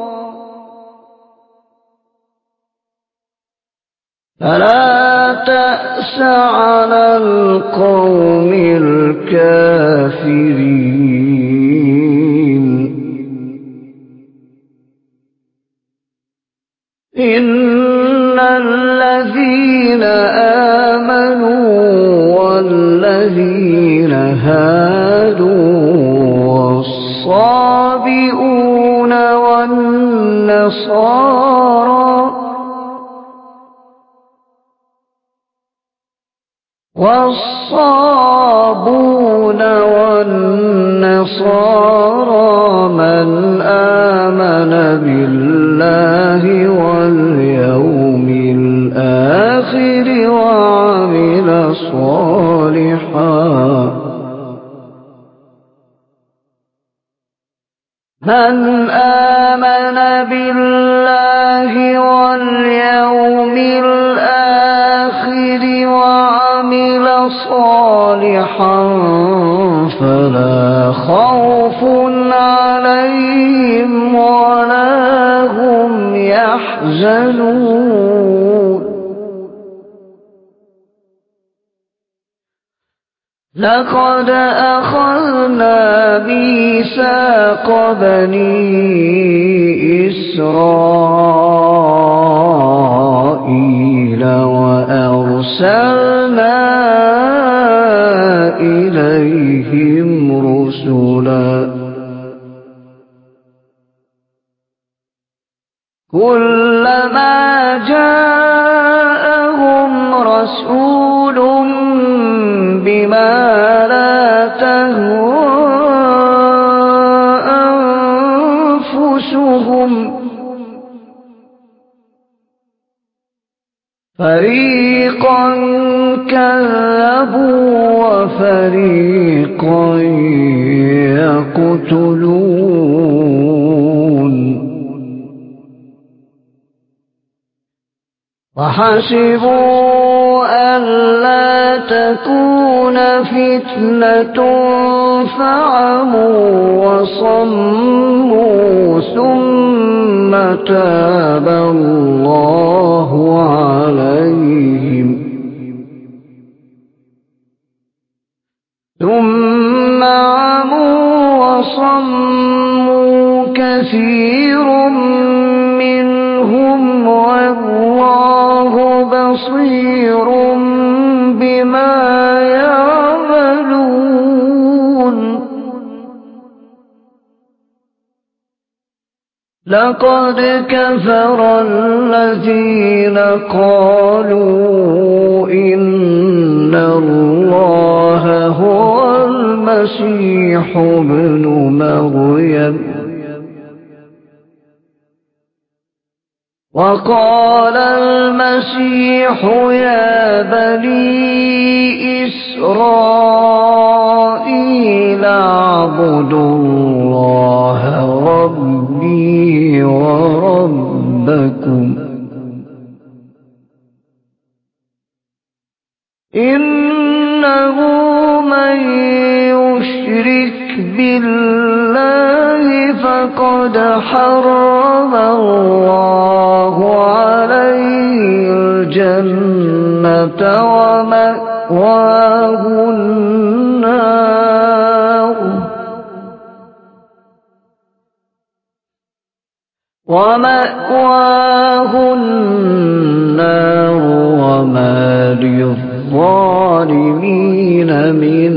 فلا تأس على القوم الكافرين إن الذين آمنوا والذين هادوا والصابئون والنصارى والصابون والنصارى من آمن بالله واليوم الآخر وعمل صالحا من آمن بالله واليوم الآخر وعمل صالحا فلا خوف عليهم ولا هم يحزنون لقد أخذنا ميثاق بني إسرائيل وأرسلنا إليهم رسلا كلما جاءهم رسول بما لا تهوى أنفسهم فريقا كذبوا وفريقا يقتلون وحسبوا ألا تكون فتنة فعموا وصموا ثم تاب الله عليهم ثم عموا وصموا كثير منهم والله بصير بما يعملون لقد كفر الذين قالوا إن الله هو المسيح ابن مريم وقال المسيح يا بني إسرائيل اعبدوا الله ربي وربكم إنه من يشرك بالله فقد حرم الله عليه الجنة ومأواه النار ومأواه النار وما للظالمين من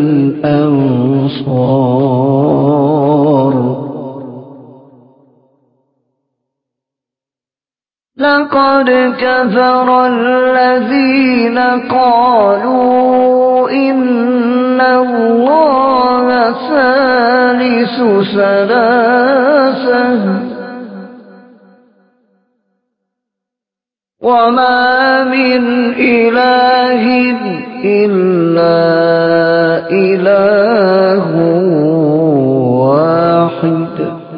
أنصار لقد كفر الذين قالوا إن الله ثالث ثلاثة وما من إله إلا إله واحد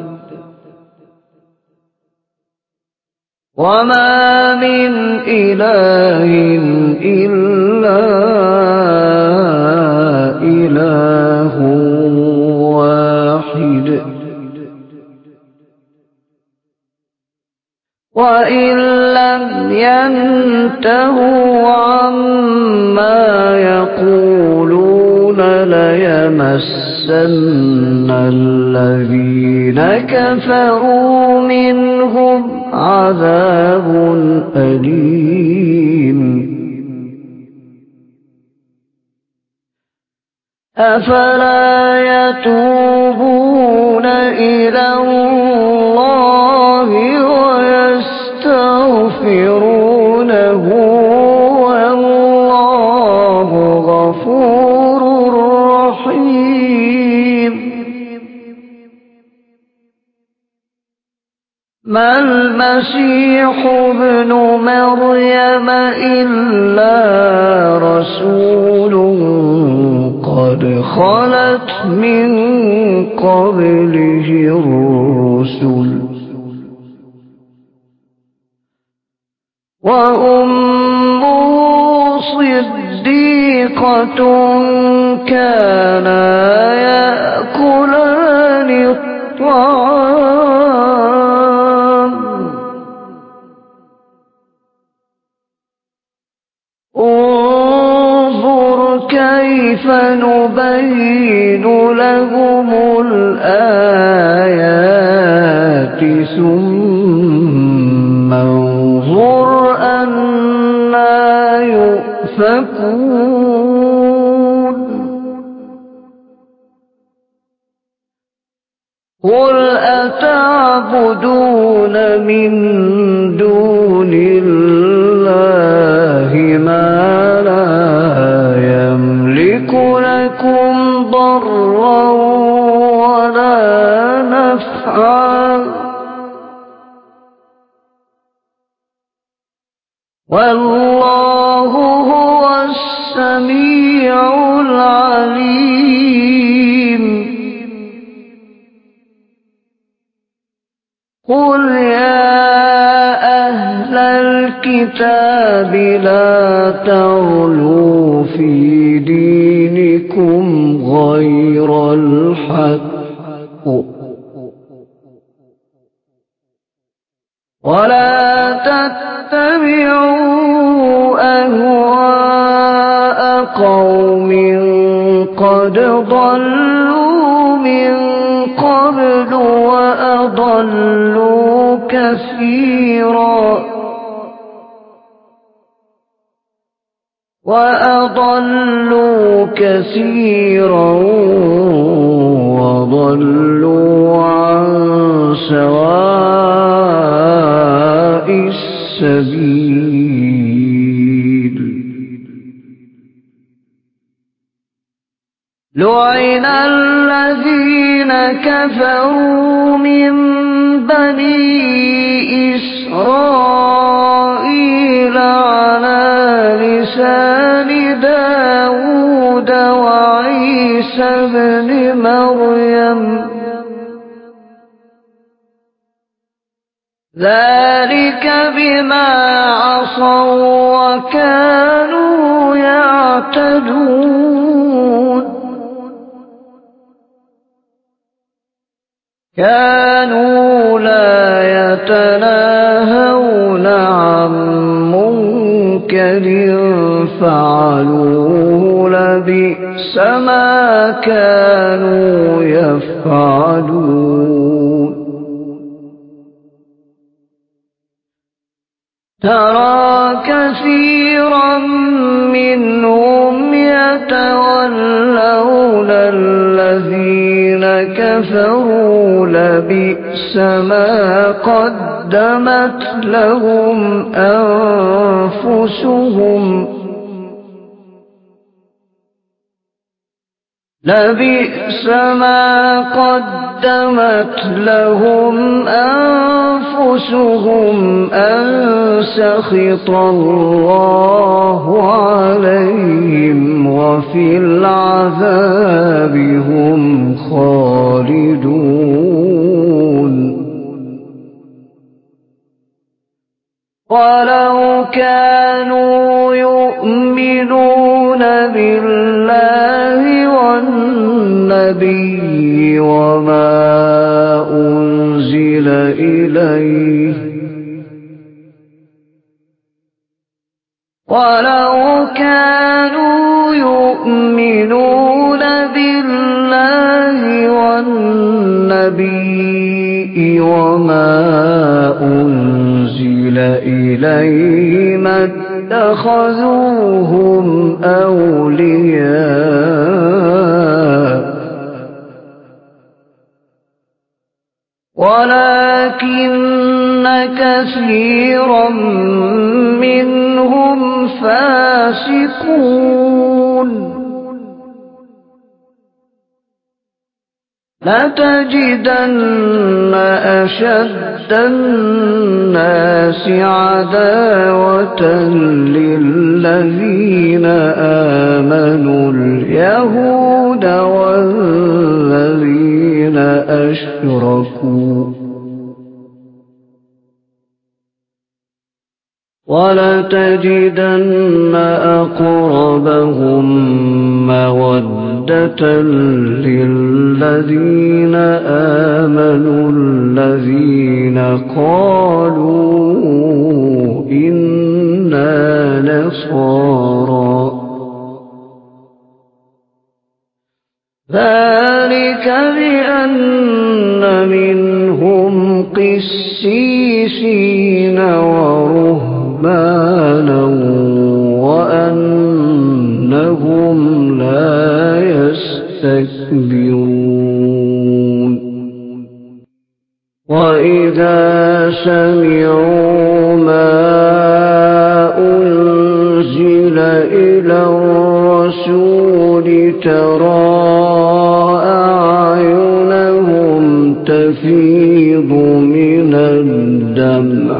وما من إله إلا إله واحد وإن لم ينتهوا عما يقولون ليمسن الذين كفروا منهم عذاب أليم أفلا يتوبون إلى الله ويستغفرونه والله غفور رحيم ما المسيح ابن مريم إلا رسول قد خلت من قبله الرسل وأمه صديقة كانا يأكلان الطعام انظر كيف نبين لهم الآيات ثم انظر أنى يؤفكون قل أتعبدون من دون الله ما لا يملك لكم ضرا ولا نفعا والله هو السميع العليم قل يا أهل الكتاب لا تغلوا في دينكم غير الحق ولا تتبعوا أهواء قوم قد ضلوا من قبل وأضلوا كثيرا وأضلوا كثيرا وضلوا عن سواء السبيل لعن الذين كفروا من بني إسرائيل على لسان داود وعيسى ابن مريم ذلك بما عصوا وكانوا يعتدون كانوا لا يتناهون عن منكر فعلوه لبئس ما كانوا يفعلون ترى كثيرا منهم يتولون الذين كفروا لبئس ما قدمت لهم أنفسهم لبئس ما قدمت لهم أنفسهم أن سخط الله عليهم وفي العذاب هم خالدون ولو كانوا يؤمنون بالله والنبي وما أنزل إليه ولو كانوا يؤمنون بالله والنبي وما أنزل إليه ما اتخذوهم أولياء ولكن كثيرا منهم فاسقون لتجدن أشد الناس عداوة للذين آمنوا اليهود والذين أشركوا ولتجدن أقربهم مودة للذين آمنوا الذين قالوا إنا نصارى ذلك بأن منهم قسيسين ورهبانا وأنهم لا يستكبرون وإذا سمعوا ما أنزل إلى الرسول ترى أعينهم تفيض من الدمع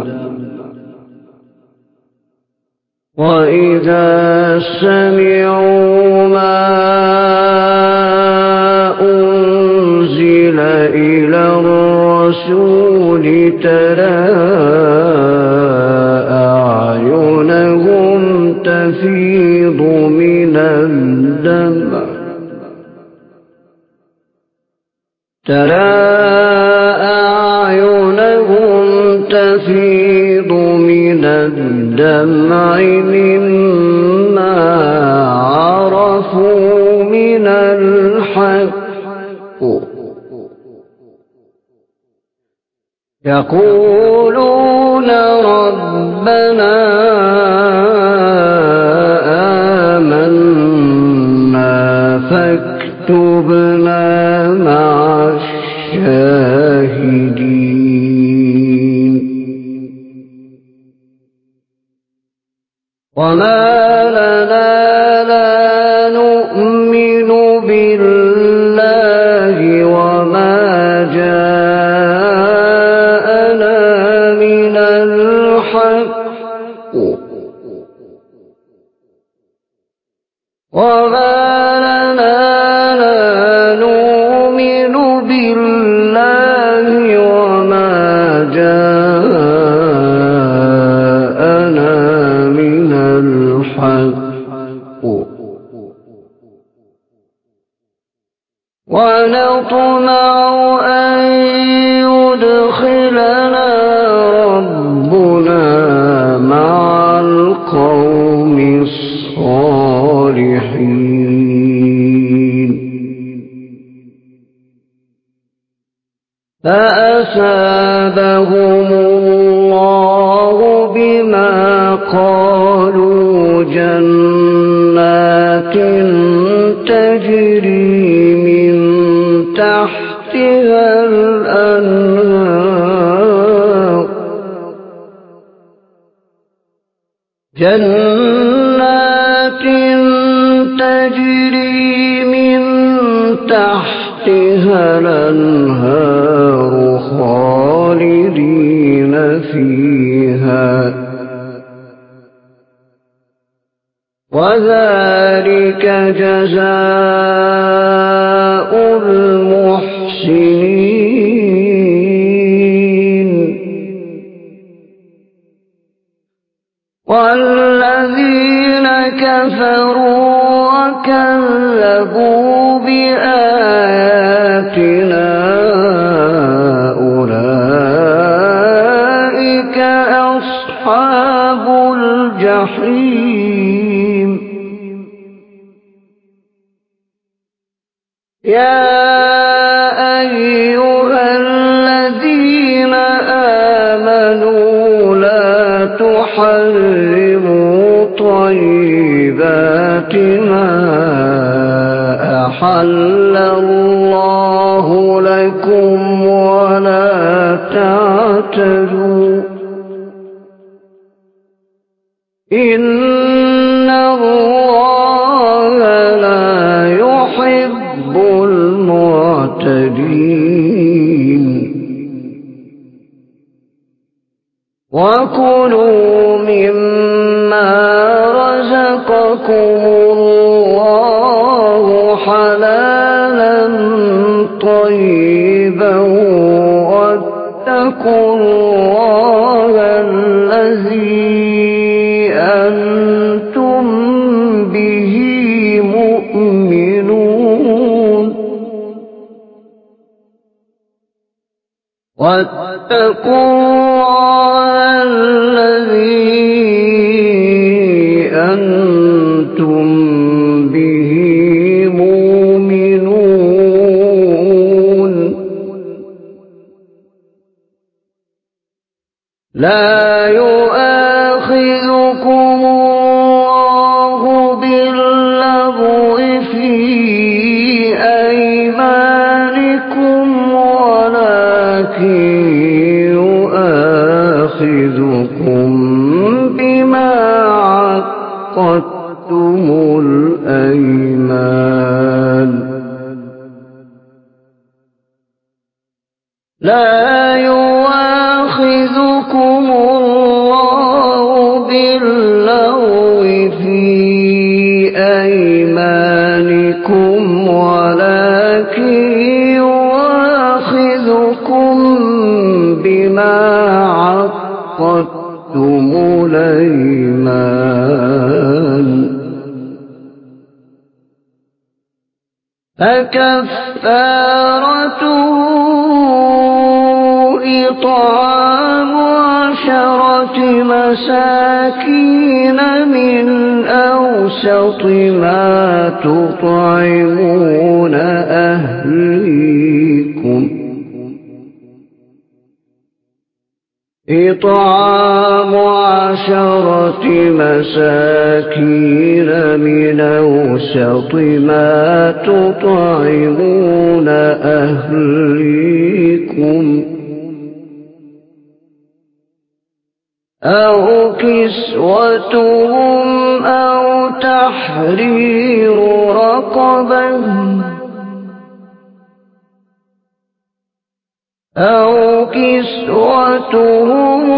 وإذا سمعوا ما أنزل إلى الرسول ترى أعينهم تفيض من الدمع ترى أعينهم تفيض من الدمع مما عرفوا من الحق يقولون ربنا آمنا فاكتبنا مع الشاهدين وما لنا لا نؤمن بالله وما جاءنا من الحق وما لنا لا نؤمن بالله وما جاءنا من الحق ونطمع أن يدخلنا ربنا مع القوم الصالحين فأثابهم الله بما قالوا جنات تجري من تحتها الأنهار جنات تجري من تحتها الأنهار خالدين فيها وذلك جزاء المحسنين والذين كفروا وكذبوا بآياتنا أولئك أصحاب الجحيم يا أيها الذين آمنوا لا تحرموا طيبات ما أحل الله لكم ولا تعتدوا إن الله لا يحب المعتدين وكلوا مما رزقكم الله حلالا طيبا واتقوا الله الذي أنتم به مؤمنون واتقوا الله الذي أنتم به مؤمنون لا يؤاخذكم الله باللغو في أيمانكم ولكن يؤاخذكم بما عقدتم الأيمان لا يؤاخذكم الله باللغو في أيمانكم ولكن يؤاخذكم بما عقدتم الأيمان فكفارته إطعام عشرة مساكين من أوسط ما تطعمون أهليكم إطعام عشرة مساكين من أوسط ما تطعمون أهليكم أو كسوتهم أو تحرير رقبة أو كسوتهم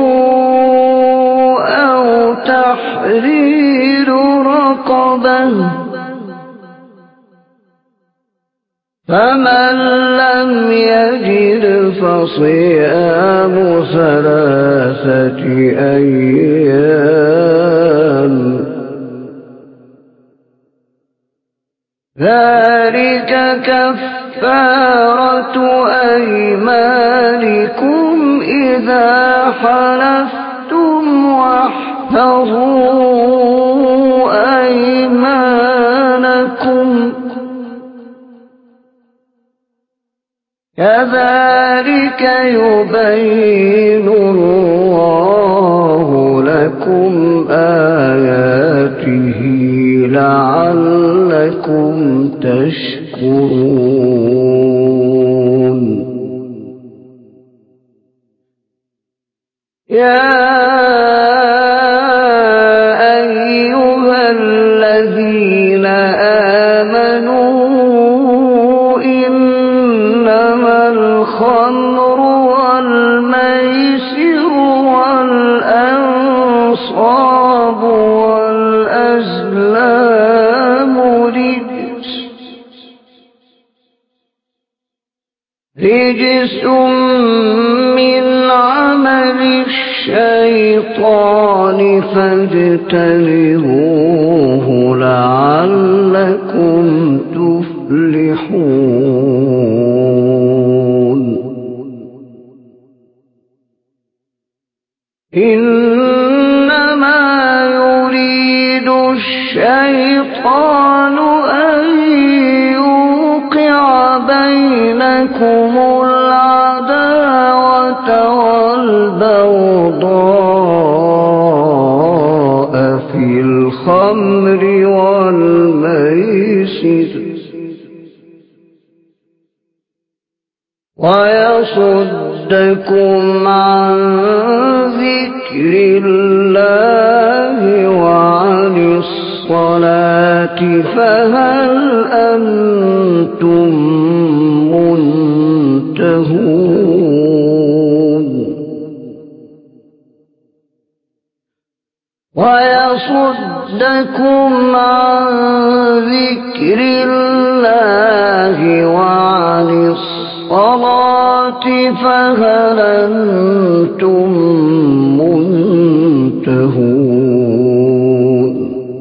أو تحرير رقبة فمن لم يجد فصيام ثلاثة أيام ذلك كفارة أيمانكم إذا حلفتم واحفظوا أيمانكم كذلك يبين الله لكم آياته لعلكم تشكرون. يا أيها الذين آمنوا إنما الخمر والميسر والأنصاب والأزلام رجس رجس من عمل الشيطان فاجتنبوه لعلكم تفلحون. إنما يريد الشيطان أن يوقع بينكم العداوة والبغضاء في الخمر والميسر ويصدكم عن ذكر الله وعن الصلاة فهل أنتم منتهون. ويصدكم عن ذكر الله وعن الصلاة فهل أنتم منتهون.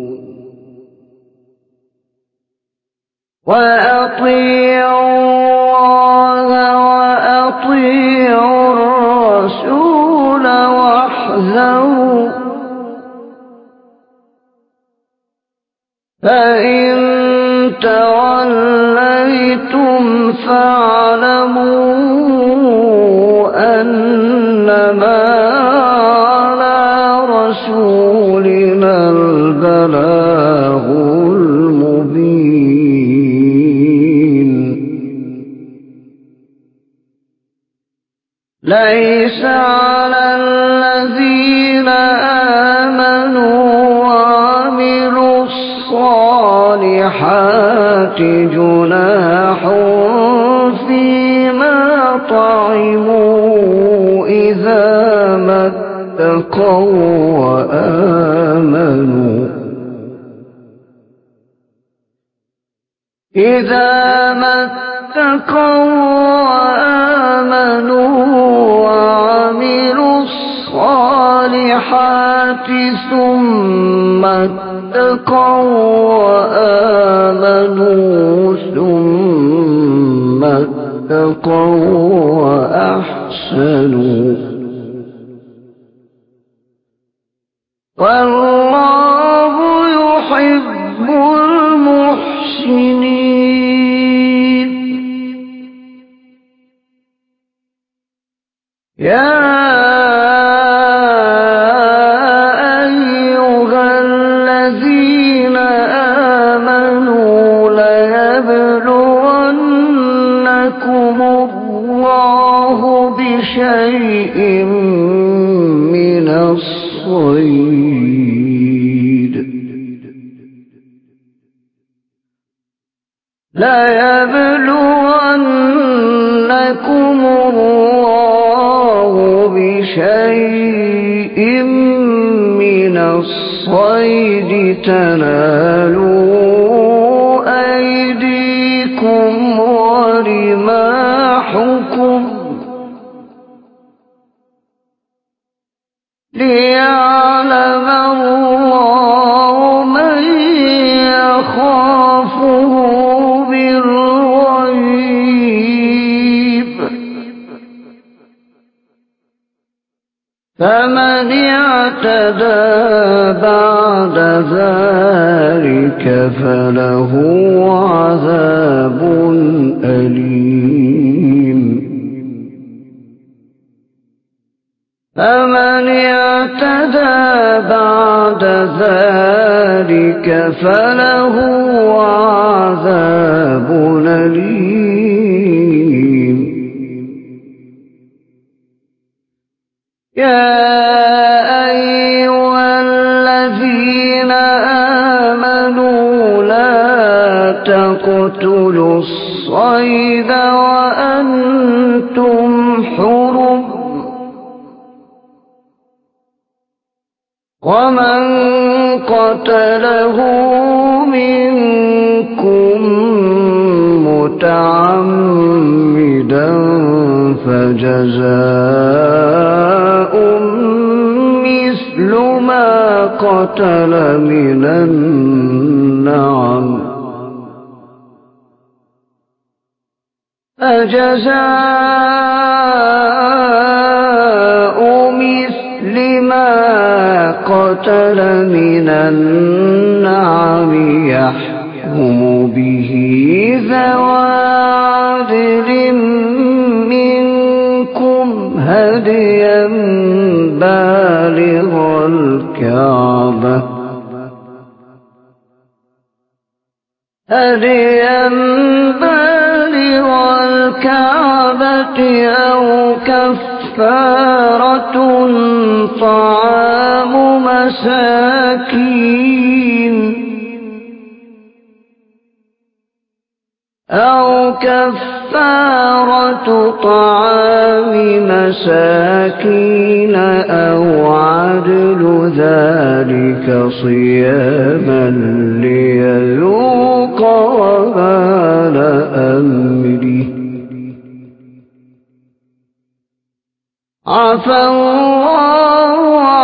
وأطيعوا الله وأطيعوا الرسول واحذروا فإن توليتم فاعلموا أنما على رسولنا البلاغ المبين. ليس على الذين آمنوا وعملوا الصالحات جناح فيما طعموا إذا ما اتقوا وآمنوا إذا ما اتقوا وآمنوا وعملوا الصالحات ثم اتقوا وآمنوا ثم اتقوا وأحسنوا والله يحب المحسنين. يا أيها الذين آمنوا ليبلونكم الله بشيء من الصيد ليبلونكم الله بشيء من الصيد تنالوا أيديكم ورماحكم ليعلم الله من يخافه بالغيب. فمن اعتدى بعد ذلك فله عذاب أليم. فمن اعتدى بعد بعد ذلك فله عذاب أليم. يا أيها الذين آمنوا لا تقتلوا الصيد وأنتم حرم، ومن قتله منكم متعمدا فجزاء مثل ما قتل من النعم فجزاء مثل ما قتل من النعم يحكم به ذوى عدل منكم هديا بالغ الكعبة هديا بالغ الكعبة أو كفارة طعام مساكين أو كفارة طعام مساكين أو عدل ذلك صياما ليذوق وبال أمره. عفى الله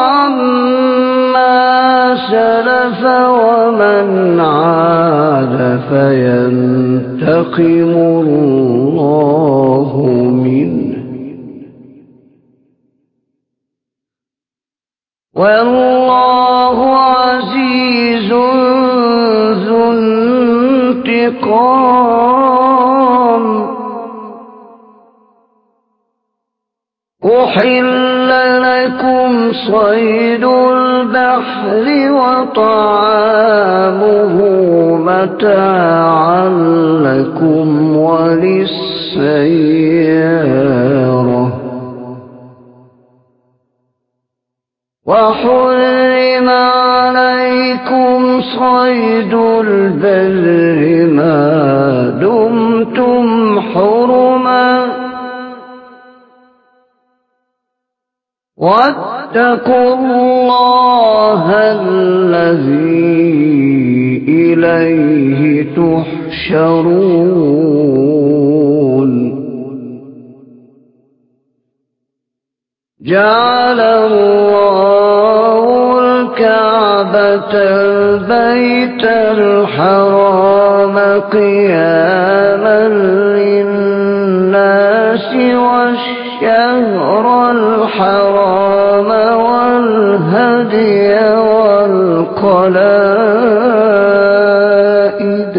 عما سلف ومن عاد فينتقم الله منه، والله عزيز ذو انتقام. أحل لكم صيد البحر وطعامه متاعا لكم وللسيارة، وحرم عليكم صيد البر ما دمتم حرما، واتقوا الله الذي إليه تحشرون. جعل الله الكعبة البيت الحرام قياما للناس والشهر الحرام والهدي والقلائد.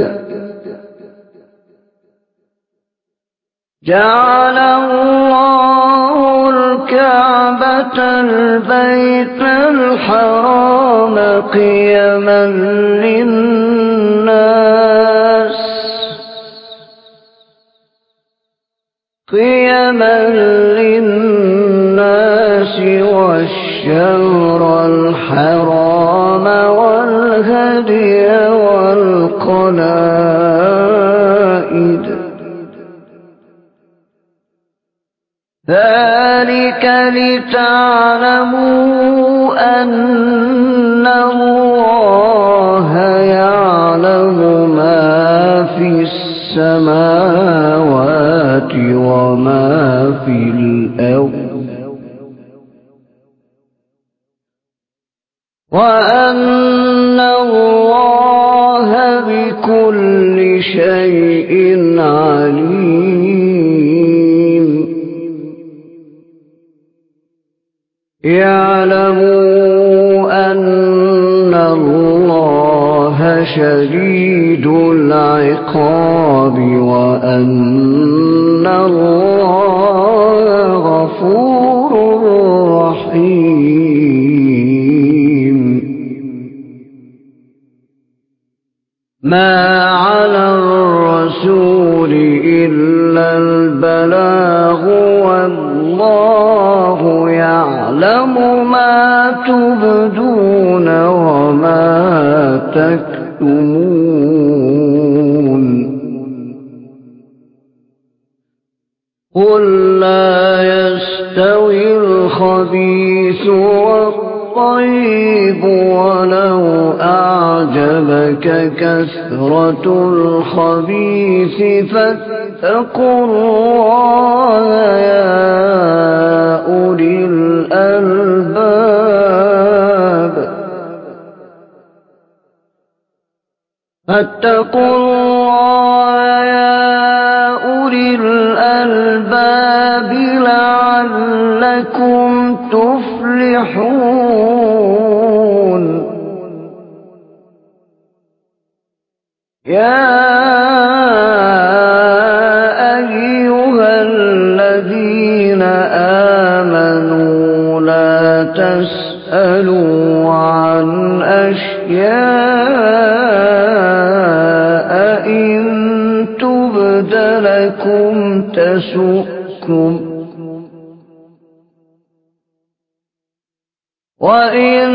جعل الله الكعبة البيت الحرام قياما للناس قياما للناس والشهر الحرام والهدي والقلائد، ذلك لتعلموا أن الله يعلم ما في السماوات وما في الأرض، وأن الله بكل شيء عليم. يعلموا أن الله شديد العقاب وأن الله غفور رحيم. مَا عَلَى الرَّسُولِ إِلَّا الْبَلَاغُ وَاللَّهُ يَعْلَمُ مَا تُبْدُونَ وَمَا تَكْتُمُونَ قُل لَّا يَسْتَوِي الْخَبِيثُ والطيب ولو أعجبك كثرة الخبيث فاتقوا الله يا أولي الألباب فاتقوا الله يا أولي الألباب لعلكم تفلحون يا أيها الذين آمنوا لا تسألوا عن أشياء إن تبد لكم تسؤكم وإن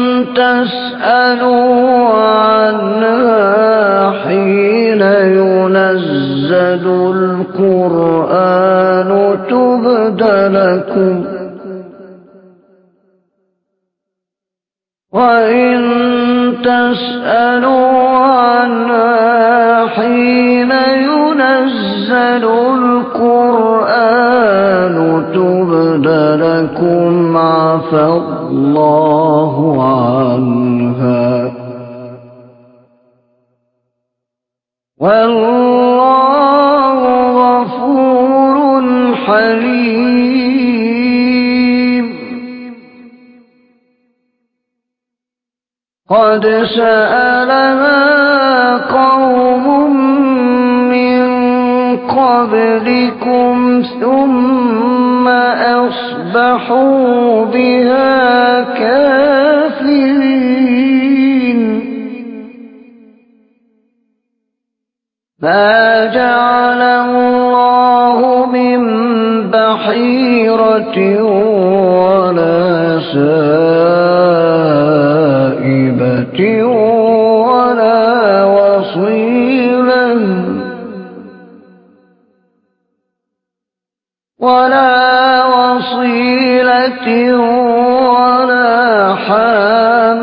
تسألوا عنها حين ينزل القرآن تبد لكم وإن تسألوا عنها حين ينزل القرآن تبد لكم عفى الله عنها والله غفور حليم قد سألها قوم من قبلكم ثم أصبحوا بها كافرين ما جعل الله من بحيرة ولا سائبة ولا وصيلة ولا وصيلة ولا حام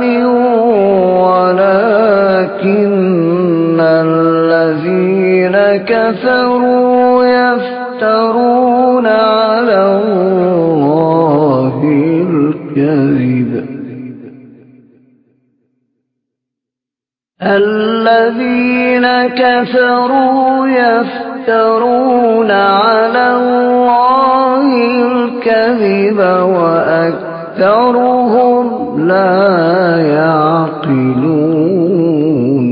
ولكن الذين كفروا يفترون على الله الكذب الذين كفروا يفترون على الله الكذب وأكثرهم لا يعقلون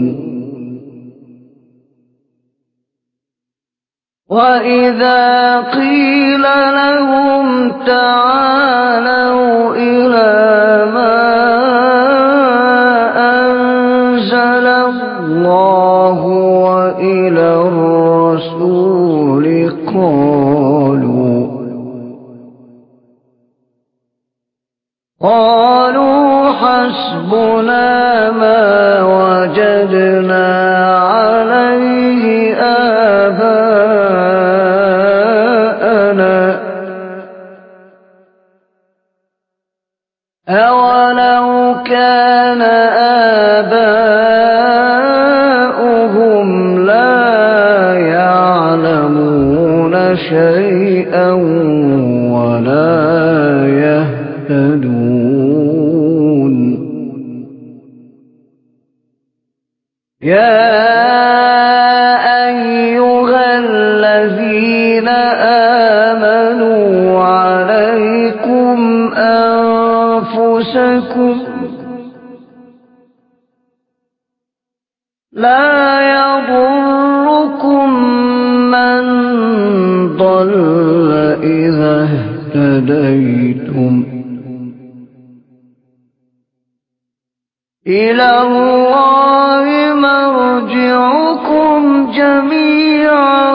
وإذا قيل لهم تعالوا إلى ما أنزل الله وإلى الرسول قالوا قالوا حسبنا ما وجدنا عليه آباءنا أولو كان آباؤهم لا يعلمون شيئا ولا يهتدون يا أيها الذين آمنوا عليكم أنفسكم لا يضركم من ضل إذا اهتديتم إلى الله مرجعكم جميعا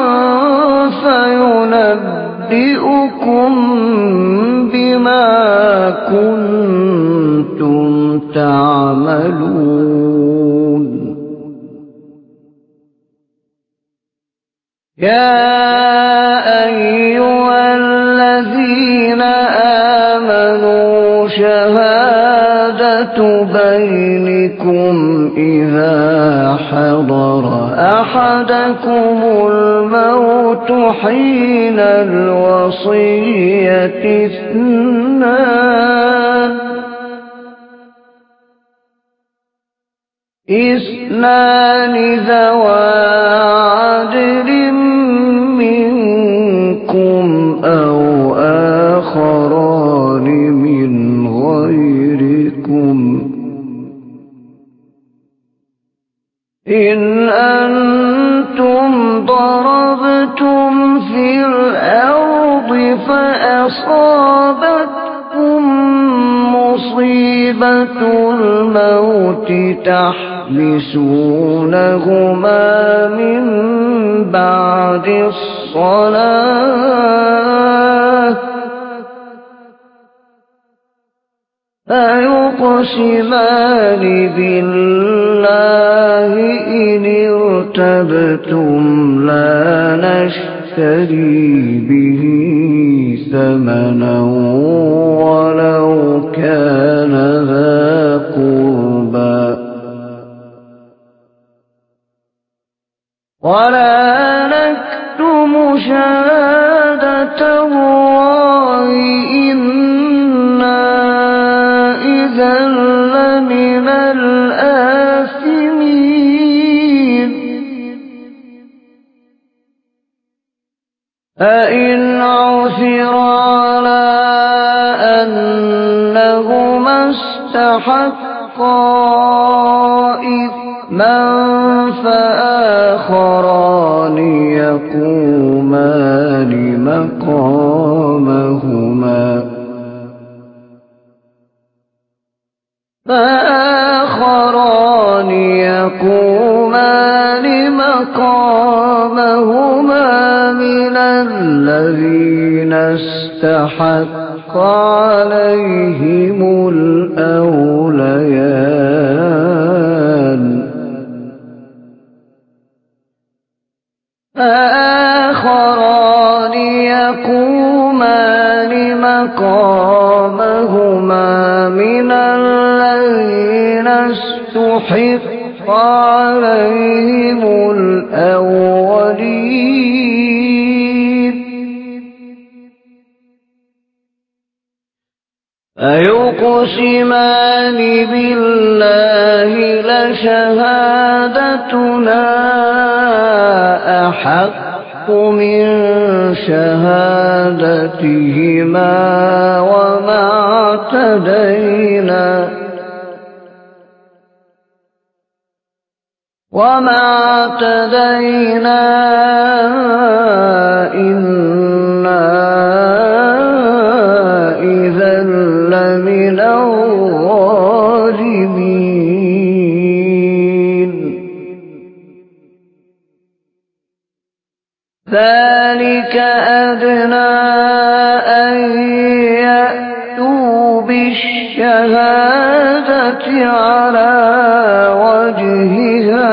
فينبئكم بما كنتم تعملون يا أيها الذين آمنوا شهادة بينكم إذا حضر أحدكم الموت حين الوصية اثنان اثنان ذوى عدل منكم أو آخران من غيركم إن أنتم ضربتم في الأرض فأصابتكم مصيبة الموت تحبسونهما من بعد الصلاة فيقسمان بالله إن ارتبتم لا نشتري به ثمنا ولو كان ذا قربى ولا نكتم شهادة الله إنا إذا لمن الآثمين فإن عثر على أنهما استحقا إثما فآخران يقومان مقامهما فآخران يقومان مقامهما من الذين استحق عليهم الأوليان فآخران يقومان مقامهما من الذين استحق عليهم الأولين فيقسمان بالله لشهادتنا أحق من شهادتهما وما اعتدينا وما اعتدينا إنا إذا لمن الظالمين ذلك أدنى أن يأتوا بالشهادة على وجهها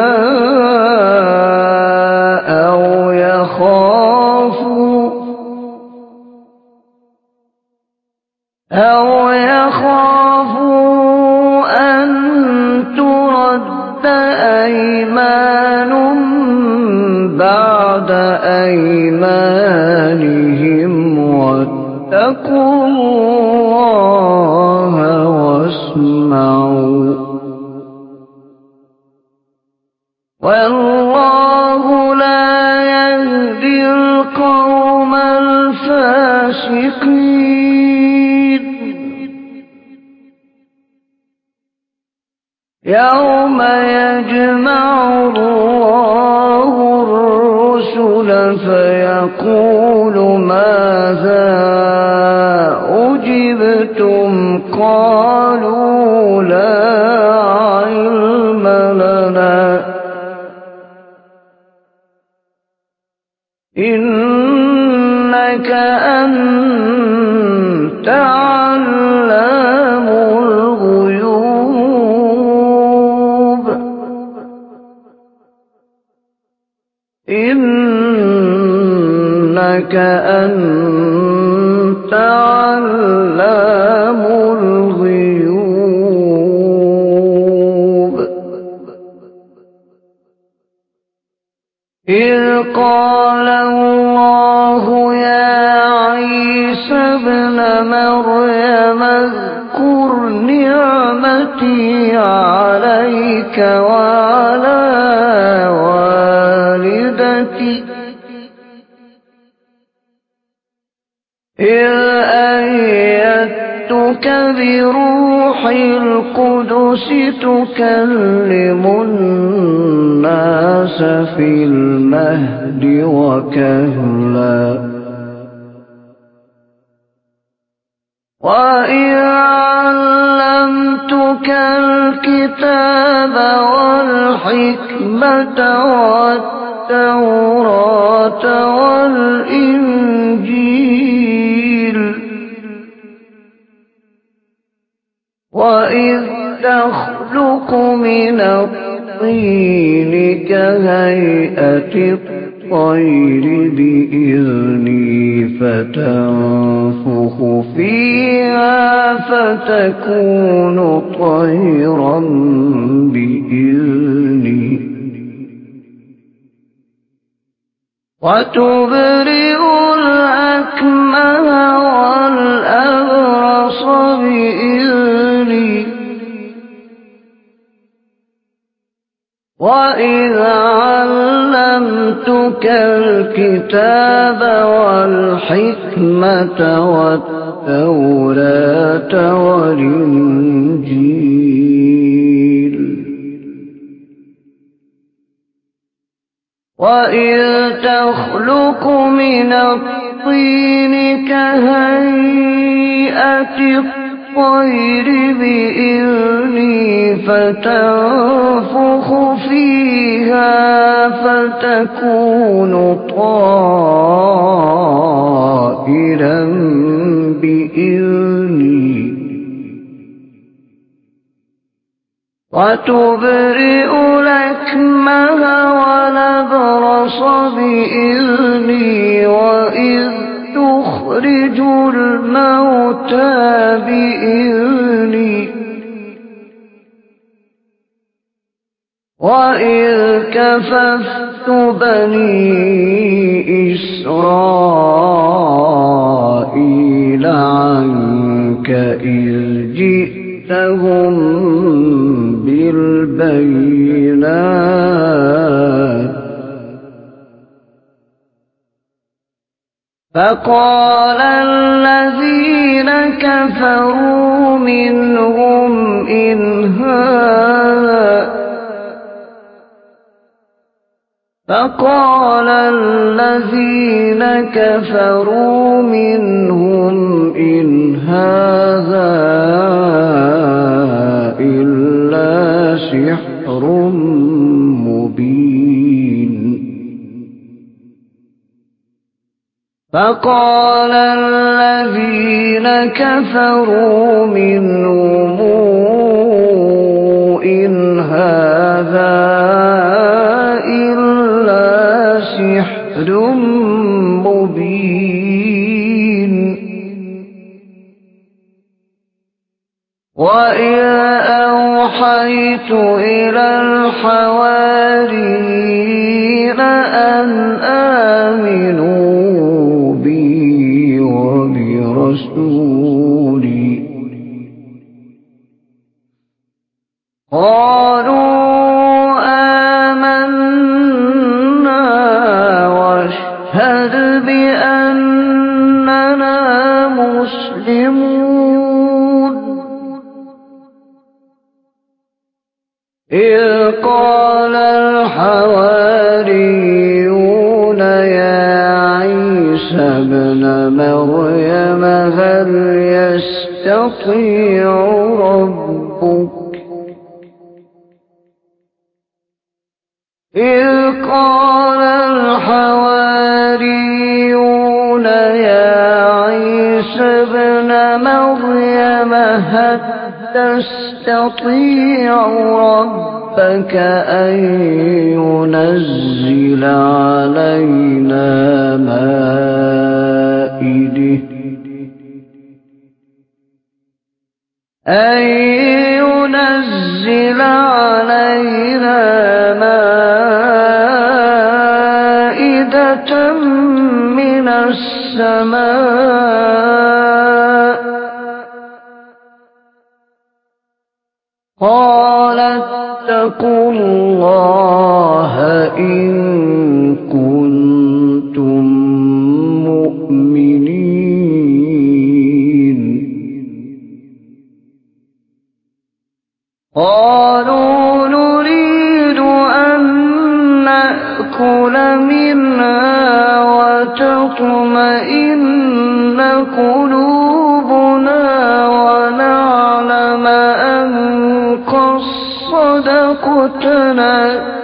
أو يخافوا أو يخافوا أن ترد أيمان بعد أيمانهم واتقوا الله واسمعوا والله لا يهدي القوم الفاسقين يوم يجمع الله الرسل فيقول ماذا أجبتم قالوا لا علم لنا أنت علام الغيوب إنك أنت علام الغيوب إذ قال الله يا عيسى ابن مريم اذكر نعمتي عليك وعلى والدتك إذ أيدتك بروح القدس تكلم الناس في المهد وكهلا وإذ علمتك الكتاب والحكمة والتوراة والإنجيل وإذ تخلق من الطين كهيئة الطير بإذني فتنفخ فيها فتكون طيرا بإذني وتبرئ الأكمه والأبرص بإذني وإذ علمتك الكتاب والحكمة والتوراة والإنجيل وإذ تخلق من الطين كهيئة الطير بإذني فتنفخ فيها فتكون طائرا بإذني وتبرئ الأكمه والأبرص بإذني وإذ تخرج الموتى بإذني وإذ كففت بني إسرائيل عنك إذ جئتهم بالبينات فقال الذين كفروا منهم إن هذا فقال الذين كفروا منهم إن هذا إلا سحر مبين فقال الذين كفروا منهم إن هذا إلا سحر مبين وإذ أوحيت إلى الحواريين أن آمنوا بي وبرسولي قالوا آمنا واشهد بأننا مسلمون إذ قال الحواريون يا عيسى ابن مريم هل يستطيع ربك إذ قال الحواريون يا عيسى ابن مريم هل تستطيع ربك أن ينزل علينا مائدة أن ينزل علينا مائدة من السماء قال اتقوا الله إن كنتم مؤمنين قالوا نريد أن نأكل منها وتطمئن قلوبنا ونعلم أن قد صدقتنا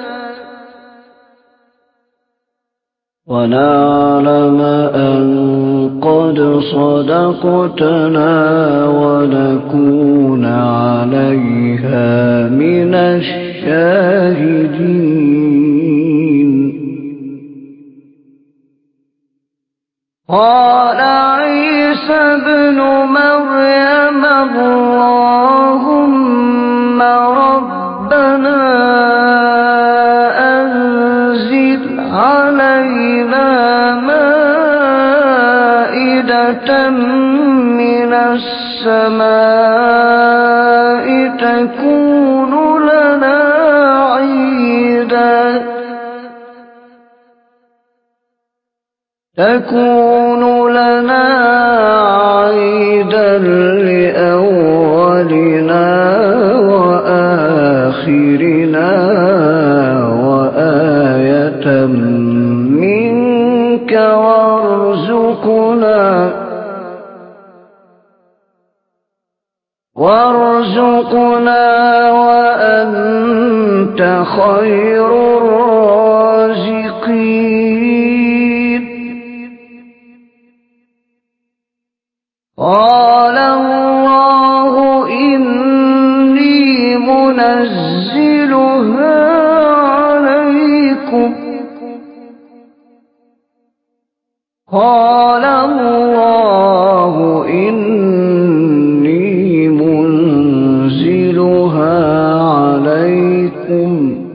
ونعلم أن قد صدقتنا ونكون عليها من الشاهدين قال عيسى ابن مريم اللهم ربنا أنزل علينا مائدة من السماء تكون لنا عيدا تكون لنا عيدا لأولنا وآخرنا وآية منك وارزقنا وارزقنا وأنت خير الرازقين قال الله إني منزلها عليكم قال الله إني منزلها عليكم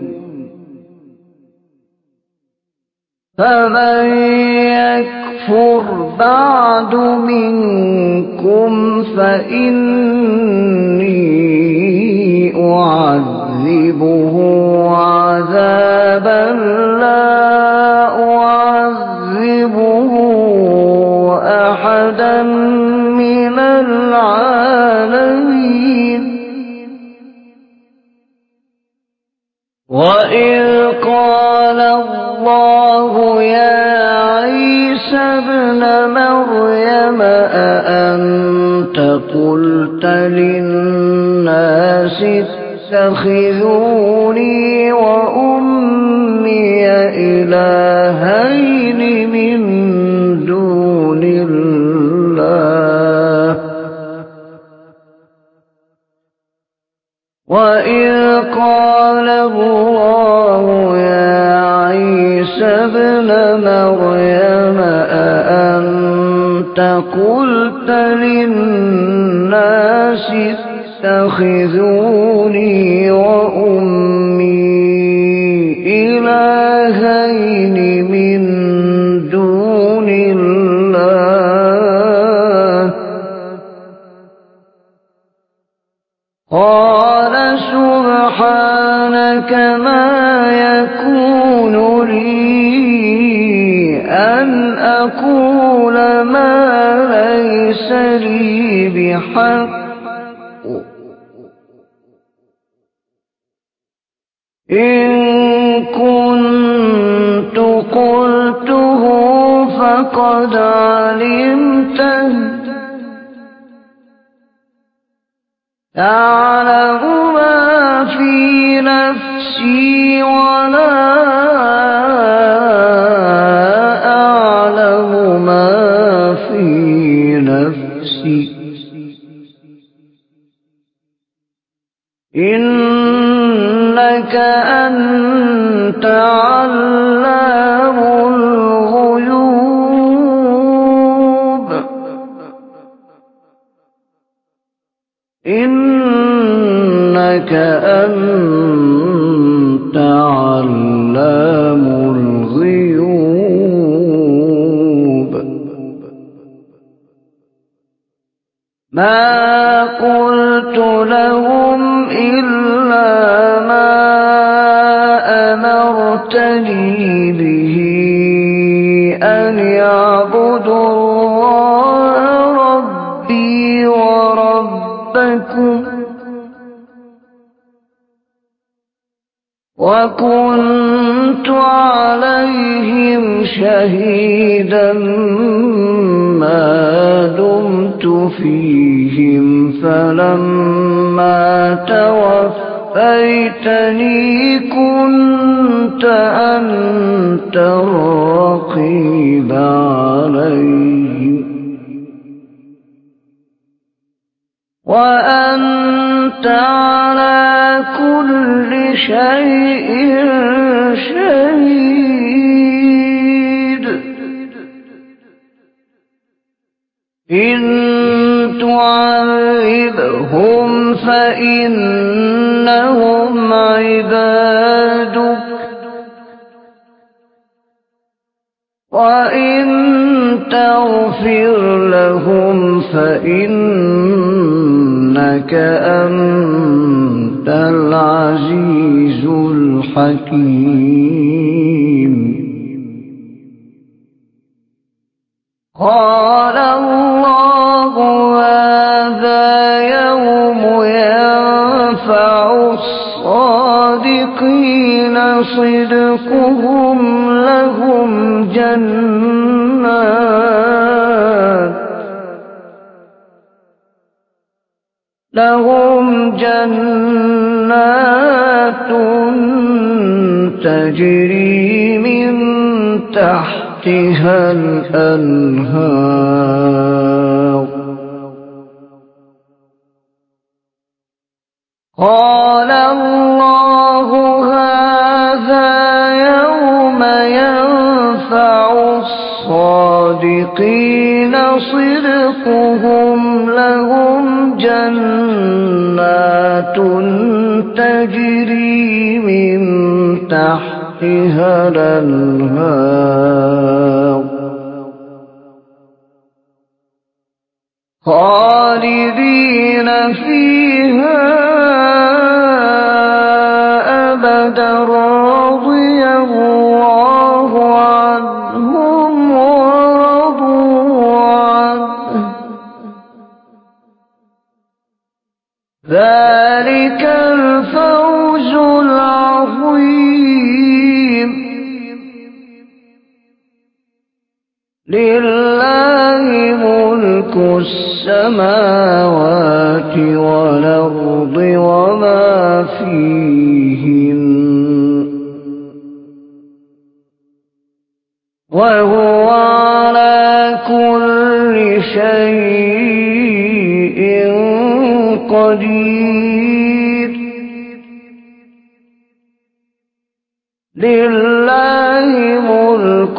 فمن يكفر بعد منكم فإني أعذبه عذابا لا أعذبه أحدا من العالمين وإذ قال الله يا عيسى ابن مريم أأنت قلت للناس اتخذوني وأمي إلهين من دون الله وإذ قال الله يا عيسى ابن مريم أأنت قلت للناس اتخذوني وأمي إلهين من دون الله قال سبحانك ما يكون لي أن أقول ما ليس لي بحق إن كنت قلته فقد علمته تعلم ما في نفسي ولا أعلم ما في نفسي إنك أنت علام الغيوب إنك أنت علام الغيوب ما قلت لهم إلا ما أمرتني به أن يعبدوا الله ربي وربكم وكنت عليهم شهيدا ما دمت فيهم فلما توفيتني كنت أنت الرقيب عليهم وأنت على كل شيء شهيد إن تعذبهم فإنهم عبادك وإن تغفر لهم فإنك أنت العزيز الحكيم قال الله هذا يوم ينفع الصادقين صدقهم لهم جنات لهم جنات تجري من تحتها الأنهار قال الله هذا يوم ينفع الصادقين صدقهم لهم جنات تجري من تحتها الأنهار خالدين فيها أبدا رضي الله عنهم ورضوا عنه ذلك الفوز العظيم لله ملك السماوات والأرض وما فيهن وهو على كل شيء قدير لله ملك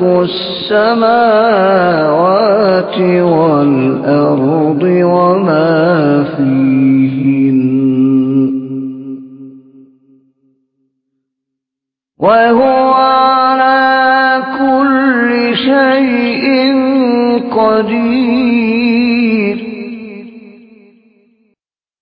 السماوات والأرض وما فيهن وهو على كل شيء قدير